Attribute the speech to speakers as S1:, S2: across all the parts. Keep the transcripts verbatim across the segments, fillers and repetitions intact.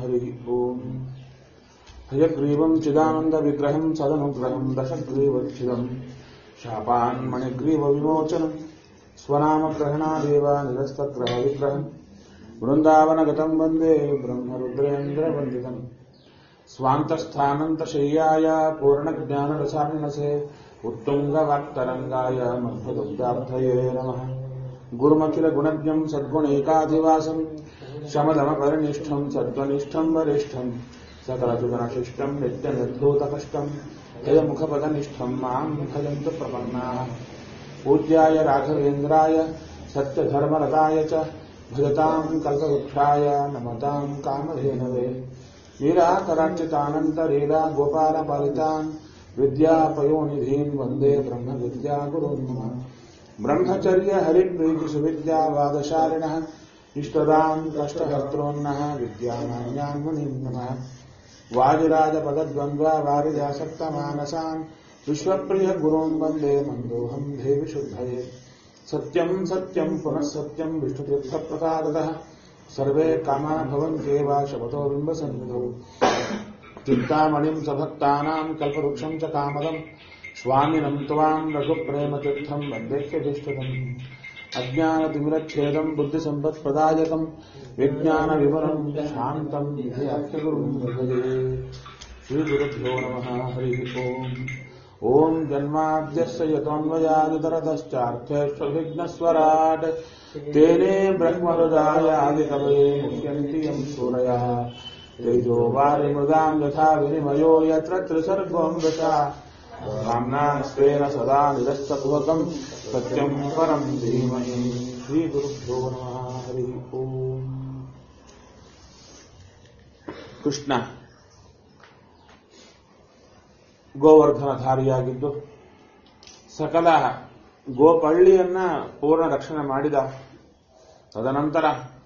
S1: ಹರಿ ಓಂ. ಹಯಗ್ರೀವಂ ಚಿದಾನಂದ ವಿಗ್ರಹಂ ಸದನುಗ್ರಹಂ ದಶಗ್ರೀವಚ್ಛಿದಂ ಶಾಪಾನ್ ಮಣಿಗ್ರೀವ ವಿಮೋಚನಂ ಸ್ವನಾಮಗ್ರಹಣಾದೇವ ನಿರಸ್ತಗ್ರಹ ವಿಗ್ರಹಂ ವೃಂದಾವನಗತಂ ವಂದೇ ಬ್ರಹ್ಮರುದ್ರೇಂದ್ರ ವಂದಿತಂ ಸ್ವಾಂತಸ್ಥಾನಂತಶಯ್ಯಾಯ ಪೂರ್ಣಜ್ಞಾನರಸಾರ್ಣಸೆ ಉತ್ತುಂಗವಾಕ್ತರಂಗಾಯ ಮಧ್ವದುಗ್ಧಾಬ್ಧಯೇ ನಮಃ. ಗುರುಮಖಿಲ ಗುಣಜ್ಞಂ ಸದ್ಗುಣೈಕಾಧಿವಾಸಂ ಶಮದಮಪರಿನಿಷ್ಠಂ ಸದ್ವನಿಷ್ಠಂ ವರಿಷ್ಠಂ ಸಕಲಸುಗಣಶಿಷ್ಟಂ ನಿತ್ಯನಿರ್ಧೂತಕಷ್ಟಂ ಯಯಮುಖಪದನಿಷ್ಠಂ ಮಾಂ ಭಜಂತು ಪ್ರಪನ್ನಾಃ. ಪೂಜ್ಯಾಯ ರಾಘವೇಂದ್ರಾಯ ಸತ್ಯಧರ್ಮರತಾಯ ಚ ಭಜತಾಂ ಕಲ್ಪವೃಕ್ಷಾಯ ನಮತಾಂ ಕಾಮಧೇನವೇ. ನೀರಾಕರಾರ್ಚಿತಾನಂತರೀಲಾ ಗೋಪಾಲಪಾಲಿತಾನ್ ವಿದ್ಯಾಪಯೋನಿಧೀನ್ ವಂದೇ ಬ್ರಹ್ಮವಿದ್ಯಾಗುರುನ್ ನಮಃ. ಬ್ರಹ್ಮಚರ್ಯ ಹರಿಪ್ರೀತಿ ಸುವಿದ್ಯಾವಾದಶಾಲಿನಃ ಇಷ್ಟದಾಂ ಕಷ್ಟಹರ್ತॄನ್ನಃ ವಿದ್ಯಾಮಾನ್ಯಾನ್ ಮುನೀನ್ ನಮಃ. ವಾದಿರಾಜಪದದ್ವಂದ್ವ ವಾರಿಜಾಸಕ್ತಮಾನಸಾನ್ ವಿಶ್ವಪ್ರಿಯ ಗುರುನ್ ವಂದೇ ಮಂದೋಹಂ ದೇವಿ ಶುದ್ಧಯೇ. ಸತ್ಯಂ ಸತ್ಯಂ ಪುನಃ ಸತ್ಯಂ ವಿಷ್ಣುತೀರ್ಥಪ್ರಸಾದತಃ ಸರ್ವೇ ಕಾಮಾ ಭವಂತ್ಯೇವ ಶಪಥೋ ಬಿಂಬಸನ್ನಿಧೌ. ಚಿಂತಾಮಣಿಂ ಸಭಕ್ತಾನಾಂ ಕಲ್ಪವೃಕ್ಷಂ ಚ ಕಾಮದಂ ಸ್ವಾಮಿನಂ ತ್ವಾಂ ರಘುಪ್ರೇಮತೀರ್ಥಂ ವಂದೇಹ್ಯಭೀಷ್ಟದಂ. ಅಜ್ಞಾನತಿಮಿರಚ್ಛೇದಂ ಬುದ್ಧಿಸಂಪತ್ಪ್ರದಾಯಕಂ ವಿಜ್ಞಾನವಿಮಲಂ ಶಾಂತಂ ವಿಧೇಯಾಖ್ಯಗುರುಂ ಭಜೆ. ಶ್ರೀಗುರುಭ್ಯೋ ನಮಃ. ಹರಿ ಓಂ. ಓಂ ಜನ್ಮಾದ್ಯಸ್ಯ ಯತೋನ್ಮಯಾದಿತರತಶ್ಚಾರ್ಥೇಷ್ವಭಿಘ್ನಸ್ವರಾಟ್ ತೇನೇ ಬ್ರಹ್ಮಹೃದಾಯಾದಿಕವಯೇ ಮುಹ್ಯಂತಿ ಯಂ ಸೂರಯಃ. ತೇಜೋ ವಾರಿಮೃದಾಂ ಯಥಾ ವಿನಿಮಯೋ ಯತ್ರ ತ್ರಿಸರ್ಗೋ ಮೃಷಾ ಕಾಮ್ನಾಂ ಸ್ವೇನ ಸದಾ ನಿರಸ್ತಕುಹಕಂ ಸತ್ಯಂ ಪರಂ ಧೀಮಹಿ. ಶ್ರೀಗುರುಭ್ಯೋ ನಮಃ. ಹರಿ ಓಂ. ಕೃಷ್ಣ ಗೋವರ್ಧನಧಾರಿಯಾಗಿದ್ದು ಸಕಲ ಗೋಪಳ್ಳಿಯನ್ನ ಪೂರ್ಣ ರಕ್ಷಣೆ ಮಾಡಿದ. ತದನಂತರ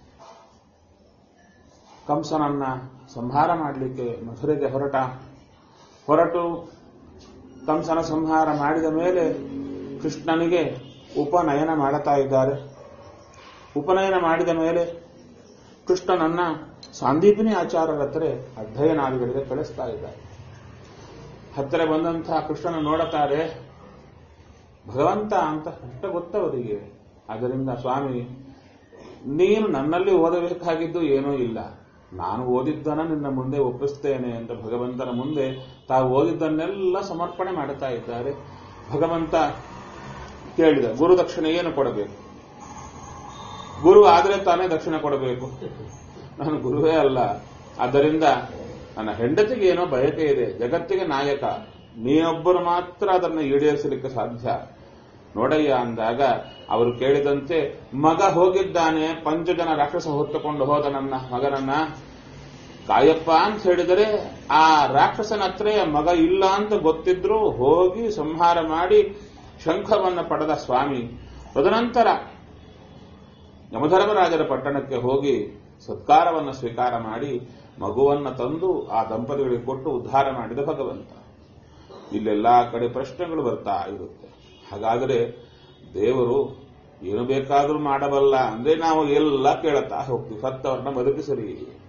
S1: ಕಂಸನನ್ನ ಸಂಹಾರ ಮಾಡಲಿಕ್ಕೆ ಮಥುರೆಗೆ ಹೊರಟ. ಹೊರಟು ಕಂಸನ ಸಂಹಾರ ಮಾಡಿದ ಮೇಲೆ ಕೃಷ್ಣನಿಗೆ ಉಪನಯನ ಮಾಡುತ್ತಾ ಇದ್ದಾರೆ. ಉಪನಯನ ಮಾಡಿದ ಮೇಲೆ ಕೃಷ್ಣನನ್ನ ಸಾಂದೀಪಿನಿ ಆಚಾರ್ಯರ ಹತ್ರ ಅಧ್ಯಯನಾದಿಗಳಿಗೆ ಕಳಿಸ್ತಾ ಇದ್ದಾರೆ. ಹತ್ತಿರ ಬಂದಂತಹ ಕೃಷ್ಣನ ನೋಡುತ್ತಾರೆ. ಭಗವಂತ ಅಂತ ಕಷ್ಟ ಗೊತ್ತವರಿಗೆ. ಆದ್ದರಿಂದ ಸ್ವಾಮಿ, ನೀನು ನನ್ನಲ್ಲಿ ಓದಬೇಕಾಗಿದ್ದು ಏನೂ ಇಲ್ಲ, ನಾನು ಓದಿದ್ದನ್ನ ನಿನ್ನ ಮುಂದೆ ಒಪ್ಪಿಸ್ತೇನೆ ಅಂತ ಭಗವಂತನ ಮುಂದೆ ತಾವು ಓದಿದ್ದನ್ನೆಲ್ಲ ಸಮರ್ಪಣೆ ಮಾಡುತ್ತಾ ಇದ್ದಾರೆ. ಭಗವಂತ ಕೇಳಿದ, ಗುರು ದಕ್ಷಿಣೆ ಏನು ಕೊಡಬೇಕು? ಗುರು ಆದರೆ ತಾನೇ ದಕ್ಷಿಣೆ ಕೊಡಬೇಕು. ನಾನು ಗುರುವೇ ಅಲ್ಲ, ಆದ್ದರಿಂದ ನನ್ನ ಹೆಂಡತಿಗೆ ಏನೋ ಬಯಕೆ ಇದೆ, ಜಗತ್ತಿಗೆ ನಾಯಕ, ನೀನೊಬ್ಬರು ಮಾತ್ರ ಅದನ್ನು ಈಡೇರಿಸಲಿಕ್ಕೆ ಸಾಧ್ಯ ನೋಡಯ್ಯ ಅಂದಾಗ ಅವರು ಕೇಳಿದಂತೆ ಮಗ ಹೋಗಿದ್ದಾನೆ. ಪಂಚಜನ ರಾಕ್ಷಸ ಹೊತ್ತುಕೊಂಡು ಹೋದ ನನ್ನ ಮಗನನ್ನ ಕಾಯಪ್ಪ ಅಂತ ಹೇಳಿದರೆ ಆ ರಾಕ್ಷಸನ ಹತ್ರ ಮಗ ಇಲ್ಲ ಅಂತ ಗೊತ್ತಿದ್ರು ಹೋಗಿ ಸಂಹಾರ ಮಾಡಿ ಶಂಖವನ್ನು ಪಡೆದ ಸ್ವಾಮಿ. ತದನಂತರ ಯಮಧರ್ಮರಾಜರ ಪಟ್ಟಣಕ್ಕೆ ಹೋಗಿ ಸತ್ಕಾರವನ್ನು ಸ್ವೀಕಾರ ಮಾಡಿ ಮಗುವನ್ನ ತಂದು ಆ ದಂಪತಿಗಳಿಗೆ ಕೊಟ್ಟು ಉದ್ಧಾರ ಮಾಡಿದ ಭಗವಂತ. ಇಲ್ಲೆಲ್ಲಾ ಕಡೆ ಪ್ರಶ್ನೆಗಳು ಬರ್ತಾ ಇರುತ್ತೆ. ಹಾಗಾದರೆ ದೇವರು ಏನು ಬೇಕಾದರೂ ಮಾಡಬಲ್ಲ ಅಂದ್ರೆ ನಾವು ಎಲ್ಲ ಕೇಳುತ್ತಾ ಹೋಗ್ತೀವಿ. ಸತ್ತವರನ್ನ ಬದುಕಿಸರಿ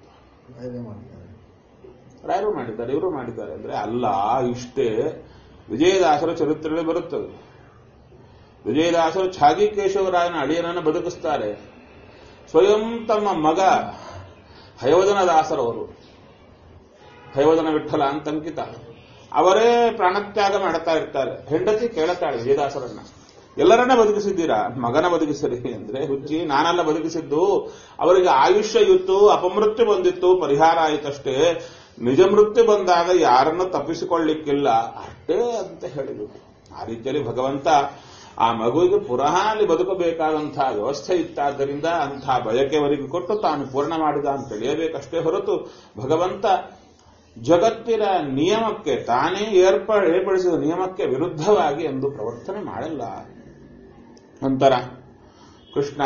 S1: ರಾಯರು ಮಾಡಿದ್ದಾರೆ, ಇವರು ಮಾಡಿದ್ದಾರೆ ಅಂದ್ರೆ ಅಲ್ಲ. ಇಷ್ಟೇ ವಿಜಯದಾಸರ ಚರಿತ್ರೆಯಲ್ಲಿ ಬರುತ್ತದೆ. ವಿಜಯದಾಸರು ಛಾಗಿ ಕೇಶವರಾಯನ ಅಳಿಯನನ್ನು ಬದುಕಿಸ್ತಾರೆ. ಸ್ವಯಂ ತಮ್ಮ ಮಗ ಹಯವದನ ದಾಸರವರು, ಹಯವದನ ವಿಠಲ ಅಂತ ಅಂಕಿತ, ಅವರೇ ಪ್ರಾಣತ್ಯಾಗ ಮಾಡುತ್ತಾ ಇರ್ತಾರೆ. ಹೆಂಡತಿ ಕೇಳುತ್ತಾಳೆ ವಿಜಯದಾಸರನ್ನ, ಎಲ್ಲರನ್ನ ಬದುಕಿಸಿದ್ದೀರಾ, ಮಗನ ಬದುಕಿಸರಿ ಅಂದ್ರೆ ಹುಚ್ಚಿ, ನಾನೆಲ್ಲ ಬದುಕಿಸಿದ್ದು ಅವರಿಗೆ ಆಯುಷ್ಯ ಇತ್ತು, ಅಪಮೃತ್ಯು ಬಂದಿತ್ತು, ಪರಿಹಾರ ಆಯಿತಷ್ಟೇ. ನಿಜ ಮೃತ್ಯು ಬಂದಾಗ ಯಾರನ್ನು ತಪ್ಪಿಸಿಕೊಳ್ಳಿಕ್ಕಿಲ್ಲ ಅಷ್ಟೇ ಅಂತ ಹೇಳಿದರು. ಆ ರೀತಿಯಲ್ಲಿ ಭಗವಂತ ಆ ಮಗುವಿಗೆ ಪುನಃ ಅಲ್ಲಿ ಬದುಕಬೇಕಾದಂತಹ ವ್ಯವಸ್ಥೆ ಇತ್ತಾದ್ದರಿಂದ ಅಂಥ ಬಯಕೆಯವರಿಗೆ ಕೊಟ್ಟು ತಾನು ಪೂರ್ಣ ಮಾಡಿದ ಅಂತ ತಿಳಿಯಬೇಕಷ್ಟೇ ಹೊರತು ಭಗವಂತ ಜಗತ್ತಿನ ನಿಯಮಕ್ಕೆ, ತಾನೇ ಏರ್ಪ ಏರ್ಪಡಿಸಿದ ನಿಯಮಕ್ಕೆ ವಿರುದ್ಧವಾಗಿ ಎಂದು ಪ್ರವರ್ತನೆ ಮಾಡಲ್ಲ. ನಂತರ ಕೃಷ್ಣ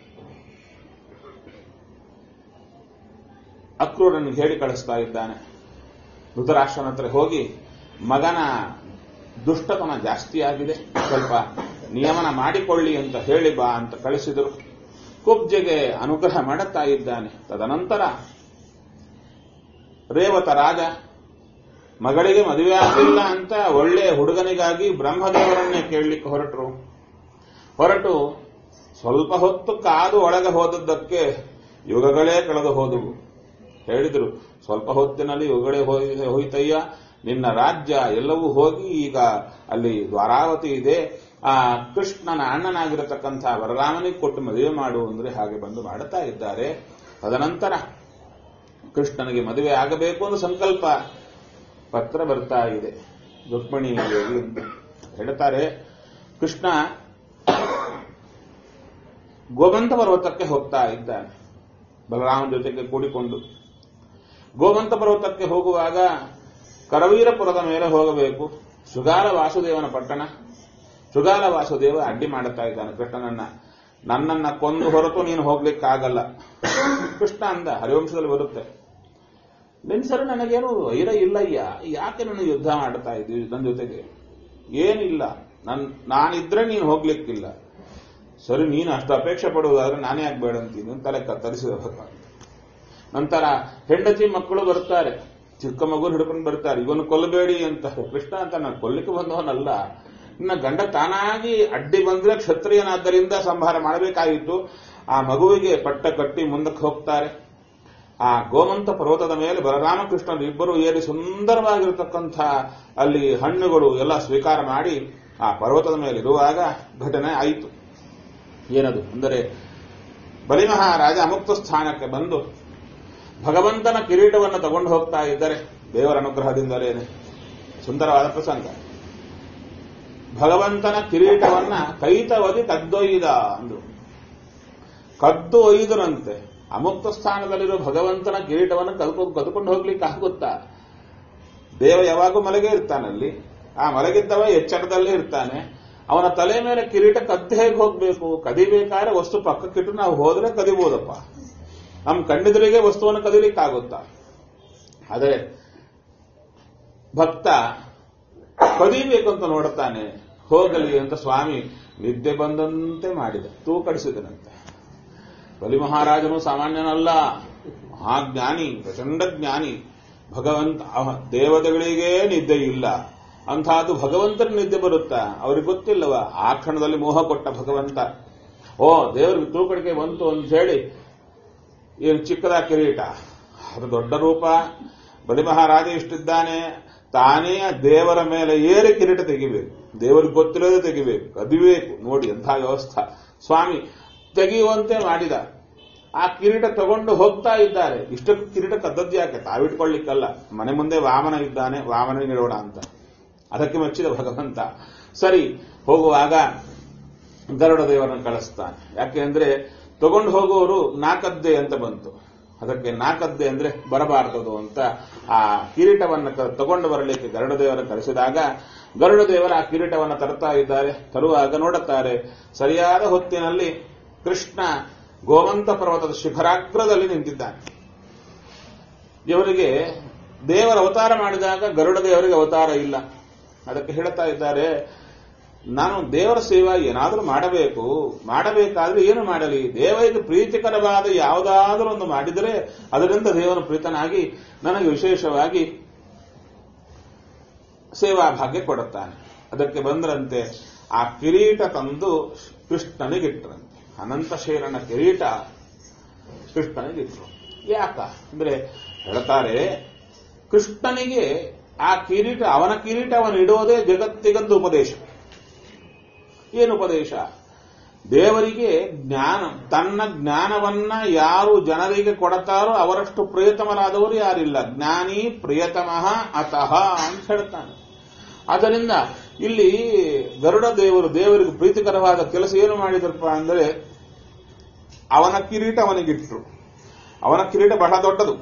S1: ಅಕ್ರೂರನಿಗೆ ಹೇಳಿ ಕಳಿಸ್ತಾ ಇದ್ದಾನೆ. ಧೃತರಾಷ್ಟ್ರನ ಹತ್ರ ಹೋಗಿ ಮಗನ ದುಷ್ಟತನ ಜಾಸ್ತಿಯಾಗಿದೆ, ಸ್ವಲ್ಪ ನಿಯಮನ ಮಾಡಿಕೊಳ್ಳಿ ಅಂತ ಹೇಳಿ ಬಾ ಅಂತ ಕಳಿಸಿದರು. ಕುಬ್ಜೆಗೆ ಅನುಗ್ರಹ ಮಾಡುತ್ತಾ ಇದ್ದಾನೆ. ತದನಂತರ ರೇವತ ರಾಜ ಮಗಳಿಗೆ ಮದುವೆ ಆಗಿಲ್ಲ ಅಂತ ಒಳ್ಳೆ ಹುಡುಗನಿಗಾಗಿ ಬ್ರಹ್ಮದೇವರನ್ನೇ ಕೇಳಲಿಕ್ಕೆ ಹೊರಟರು. ಹೊರಟು ಸ್ವಲ್ಪ ಹೊತ್ತು ಕಾದು ಒಳಗೆ ಹೋದದ್ದಕ್ಕೆ ಯುಗಗಳೇ ಕಳೆದು ಹೋದವು. ಹೇಳಿದರು, ಸ್ವಲ್ಪ ಹೊತ್ತಿನಲ್ಲಿ ಯುಗಗಳೇ ಹೋಯ್ತಯ್ಯ, ನಿನ್ನ ರಾಜ್ಯ ಎಲ್ಲವೂ ಹೋಗಿ ಈಗ ಅಲ್ಲಿ ದ್ವಾರಾವತಿ ಇದೆ, ಆ ಕೃಷ್ಣನ ಅಣ್ಣನಾಗಿರತಕ್ಕಂಥ ವರರಾಮನಿಗೆ ಕೊಟ್ಟು ಮದುವೆ ಮಾಡು ಅಂದ್ರೆ ಹಾಗೆ ಬಂದು ಮಾಡುತ್ತಾ ಇದ್ದಾರೆ. ತದನಂತರ ಕೃಷ್ಣನಿಗೆ ಮದುವೆ ಆಗಬೇಕು ಅನ್ನೋ ಸಂಕಲ್ಪ ಪತ್ರ ಬರ್ತಾ ಇದೆ ರುಕ್ಮಿಣಿದೇವಿ ಅಂತ ಹೇಳ್ತಾರೆ. ಕೃಷ್ಣ ಗೋವಂತ ಪರ್ವತಕ್ಕೆ ಹೋಗ್ತಾ ಇದ್ದಾನೆ ಬಲರಾಮನ ಜೊತೆಗೆ ಕೂಡಿಕೊಂಡು. ಗೋವಂತ ಪರ್ವತಕ್ಕೆ ಹೋಗುವಾಗ ಕರವೀರಪುರದ ಮೇಲೆ ಹೋಗಬೇಕು. ಶೃಗಾಲ ವಾಸುದೇವನ ಪಟ್ಟಣ. ಶೃಗಾಲ ವಾಸುದೇವ ಅಡ್ಡಿ ಮಾಡುತ್ತಾ ಇದ್ದಾನೆ ಕೃಷ್ಣನನ್ನ. ನನ್ನನ್ನ ಕೊಂದು ಹೊರತು ನೀನು ಹೋಗ್ಲಿಕ್ಕಾಗಲ್ಲ. ಕೃಷ್ಣ ಅಂದ, ಹರಿವಂಶದಲ್ಲಿ ಬರುತ್ತೆ, ನಿನ್ಸರು ನನಗೇನು ವೈರ ಇಲ್ಲಯ್ಯ, ಯಾಕೆ ನನ್ನ ಯುದ್ಧ ಮಾಡ್ತಾ ಇದ್ದೀವಿ ನನ್ನ ಜೊತೆಗೆ? ಏನಿಲ್ಲ, ನನ್ ನಾನಿದ್ರೆ ನೀನು ಹೋಗ್ಲಿಕ್ಕಿಲ್ಲ. ಸರಿ, ನೀನು ಅಷ್ಟು ಅಪೇಕ್ಷೆ ಪಡುವುದಾದ್ರೆ ನಾನೇ ಯಾಕೆ ಬೇಡ ಅಂತೀನಿ ತಲೆ ಕತ್ತರಿಸಿದ ಭಗವಂತ. ನಂತರ ಹೆಂಡತಿ ಮಕ್ಕಳು ಬರ್ತಾರೆ, ಚಿಕ್ಕ ಮಗು ಹಿಡ್ಕೊಂಡು ಬರ್ತಾರೆ, ಇವನು ಕೊಲ್ಲಬೇಡಿ ಅಂತ. ಕೃಷ್ಣ ಅಂತ ನಾನು ಕೊಲ್ಲಿಕ್ಕೆ ಬಂದವನಲ್ಲ, ಇನ್ನ ಗಂಡ ತಾನಾಗಿ ಅಡ್ಡಿ ಬಂದ್ರೆ ಕ್ಷತ್ರಿಯನಾದ್ದರಿಂದ ಸಂಹಾರ ಮಾಡಬೇಕಾಗಿತ್ತು. ಆ ಮಗುವಿಗೆ ಪಟ್ಟ ಕಟ್ಟಿ ಮುಂದಕ್ಕೆ ಹೋಗ್ತಾರೆ. ಆ ಗೋಮಂತ ಪರ್ವತದ ಮೇಲೆ ಬಲರಾಮಕೃಷ್ಣರು ಇಬ್ಬರು ಏರಿ ಸುಂದರವಾಗಿರತಕ್ಕಂಥ ಅಲ್ಲಿ ಹಣ್ಣುಗಳು ಎಲ್ಲ ಸ್ವೀಕಾರ ಮಾಡಿ ಆ ಪರ್ವತದ ಮೇಲೆ ಇರುವಾಗ ಘಟನೆ ಆಯಿತು. ಏನದು ಅಂದರೆ, ಬಲಿಮಹಾರಾಜ ಅಮುಕ್ತ ಸ್ಥಾನಕ್ಕೆ ಬಂದು ಭಗವಂತನ ಕಿರೀಟವನ್ನು ತಗೊಂಡು ಹೋಗ್ತಾ ಇದ್ದಾರೆ ದೇವರ ಅನುಗ್ರಹದಿಂದಲೇನೆ. ಸುಂದರವಾದ ಪ್ರಸಂಗ. ಭಗವಂತನ ಕಿರೀಟವನ್ನ ಕೈತವದಿ ಕದ್ದೊಯ್ದ ಅಂದ್ರು. ಕದ್ದು ಒಯ್ದರಂತೆ. ಅಮುಕ್ತ ಸ್ಥಾನದಲ್ಲಿರೋ ಭಗವಂತನ ಕಿರೀಟವನ್ನು ಕದ್ಕೊಂಡು ಕದ್ಕೊಂಡು ಹೋಗ್ಲಿಕ್ಕೆ ಆಗುತ್ತಾ? ದೇವ ಯಾವಾಗೂ ಮಲಗೇ ಇರ್ತಾನಲ್ಲಿ. ಆ ಮಲಗಿದ್ದವ ಎಚ್ಚರದಲ್ಲೇ ಇರ್ತಾನೆ. ಅವನ ತಲೆ ಮೇಲೆ ಕಿರೀಟ ಕದ್ದು ಹೇಗೆ ಹೋಗ್ಬೇಕು? ಕದಿಬೇಕಾದ್ರೆ ವಸ್ತು ಪಕ್ಕಕ್ಕಿಟ್ಟು ನಾವು ಹೋದ್ರೆ ಕದಿಬೋದಪ್ಪ. ನಮ್ಮ ಕಣ್ಣಿದ್ರಿಗೆ ವಸ್ತುವನ್ನು ಕದಿಲಿಕ್ಕಾಗುತ್ತಾ? ಆದರೆ ಭಕ್ತ ಕದಿಬೇಕಂತ ನೋಡುತ್ತಾನೆ. ಹೋಗಲಿ ಅಂತ ಸ್ವಾಮಿ ನಿದ್ದೆ ಬಂದಂತೆ ಮಾಡಿದ, ತೂಕಡಿಸಿದನಂತೆ. ಬಲಿ ಮಹಾರಾಜನು ಸಾಮಾನ್ಯನಲ್ಲ, ಮಹಾಜ್ಞಾನಿ, ಪ್ರಚಂಡ ಜ್ಞಾನಿ. ಭಗವಂತ ದೇವತೆಗಳಿಗೇ ನಿದ್ದೆ ಇಲ್ಲ, ಅಂಥದ್ದು ಭಗವಂತನ ನಿದ್ದೆ ಬರುತ್ತಾ? ಅವ್ರಿಗೆ ಗೊತ್ತಿಲ್ಲವ? ಆ ಕ್ಷಣದಲ್ಲಿ ಮೋಹ ಕೊಟ್ಟ ಭಗವಂತ. ಓ, ದೇವರಿಗೆ ತೂಕಡಿಕೆ ಬಂತು ಅಂತ ಹೇಳಿ ಏನು ಚಿಕ್ಕದ ಕಿರೀಟ, ಅದು ದೊಡ್ಡ ರೂಪ. ಬಲಿ ಮಹಾರಾಜ ಇಷ್ಟಿದ್ದಾನೆ, ತಾನೇ ದೇವರ ಮೇಲೆ ಏರಿ ಕಿರೀಟ ತೆಗಿಬೇಕು. ದೇವರಿಗೆ ಗೊತ್ತಿರೋದೇ ತೆಗಿಬೇಕು, ಕದಿಬೇಕು. ನೋಡಿ ಎಂಥ ವ್ಯವಸ್ಥೆ. ಸ್ವಾಮಿ ತೆಗೆಯುವಂತೆ ಮಾಡಿದ. ಆ ಕಿರೀಟ ತಗೊಂಡು ಹೋಗ್ತಾ ಇದ್ದಾರೆ. ಇಷ್ಟಕ್ಕೆ ಕಿರೀಟ ಕದ್ದದ್ದು ಯಾಕೆ? ತಾವಿಟ್ಕೊಳ್ಳಿಕ್ಕಲ್ಲ. ಮನೆ ಮುಂದೆ ವಾಮನ ಇದ್ದಾನೆ, ವಾಮನನಿರೋಣ ಅಂತ. ಅದಕ್ಕೆ ಮೆಚ್ಚಿದ ಭಗವಂತ. ಸರಿ, ಹೋಗುವಾಗ ಗರುಡ ದೇವರನ್ನು ಕಳಿಸ್ತಾನೆ. ಯಾಕೆ ಅಂದ್ರೆ ತಗೊಂಡು ಹೋಗುವವರು ನಾಕದ್ದೆ ಅಂತ ಬಂತು. ಅದಕ್ಕೆ ನಾಕದ್ದೆ ಅಂದ್ರೆ ಬರಬಾರದು ಅಂತ ಆ ಕಿರೀಟವನ್ನು ತಗೊಂಡು ಬರಲಿಕ್ಕೆ ಗರುಡ ದೇವರನ್ನು ಕಳಿಸಿದಾಗ ಗರುಡ ದೇವರ ಆ ಕಿರೀಟವನ್ನು ತರ್ತಾ ಇದ್ದಾರೆ. ತರುವಾಗ ನೋಡುತ್ತಾರೆ, ಸರಿಯಾದ ಹೊತ್ತಿನಲ್ಲಿ ಕೃಷ್ಣ ಗೋವಂತ ಪರ್ವತದ ಶಿಖರಾಗ್ರದಲ್ಲಿ ನಿಂತಿದ್ದಾನೆ. ಇವರಿಗೆ ದೇವರ ಅವತಾರ ಮಾಡಿದಾಗ ಗರುಡ ದೇವರಿಗೆ ಅವತಾರ ಇಲ್ಲ. ಅದಕ್ಕೆ ಹೇಳ್ತಾ ಇದ್ದಾರೆ, ನಾನು ದೇವರ ಸೇವಾ ಏನಾದರೂ ಮಾಡಬೇಕು, ಮಾಡಬೇಕಾದ್ರೆ ಏನು ಮಾಡಲಿ? ದೇವರಿಗೆ ಪ್ರೀತಿಕರವಾದ ಯಾವುದಾದರೂ ಒಂದು ಮಾಡಿದರೆ ಅದರಿಂದ ದೇವರ ಪ್ರೀತನಾಗಿ ನನಗೆ ವಿಶೇಷವಾಗಿ ಸೇವಾ ಭಾಗ್ಯ ಕೊಡುತ್ತಾನೆ. ಅದಕ್ಕೆ ಬಂದ್ರಂತೆ ಆ ಕಿರೀಟ ತಂದು ಕೃಷ್ಣನಿಗಿಟ್ರಂತೆ. ಅನಂತಶೇರನ ಕಿರೀಟ ಕೃಷ್ಣನಿಗಿಟ್ರು. ಯಾಕ ಅಂದ್ರೆ ಹೇಳ್ತಾರೆ, ಕೃಷ್ಣನಿಗೆ ಆ ಕಿರೀಟ, ಅವನ ಕಿರೀಟ ಅವನು ಇಡೋದೇ ಜಗತ್ತಿಗಂದು ಉಪದೇಶ. ಏನು ಉಪದೇಶ? ದೇವರಿಗೆ ಜ್ಞಾನ, ತನ್ನ ಜ್ಞಾನವನ್ನ ಯಾರು ಜನರಿಗೆ ಕೊಡತಾರೋ ಅವರಷ್ಟು ಪ್ರಿಯತಮರಾದವರು ಯಾರಿಲ್ಲ. ಜ್ಞಾನಿ ಪ್ರಿಯತಮಃ ಅತಃ ಅಂತ ಹೇಳ್ತಾನೆ. ಆದ್ದರಿಂದ ಇಲ್ಲಿ ಗರುಡ ದೇವರು ದೇವರಿಗೆ ಪ್ರೀತಿಕರವಾದ ಕೆಲಸ ಏನು ಮಾಡಿದ್ರಪ್ಪ ಅಂದರೆ, ಅವನ ಕಿರೀಟ ಅವನಿಗಿಟ್ರು. ಅವನ ಕಿರೀಟ ಬಹಳ ದೊಡ್ಡದು,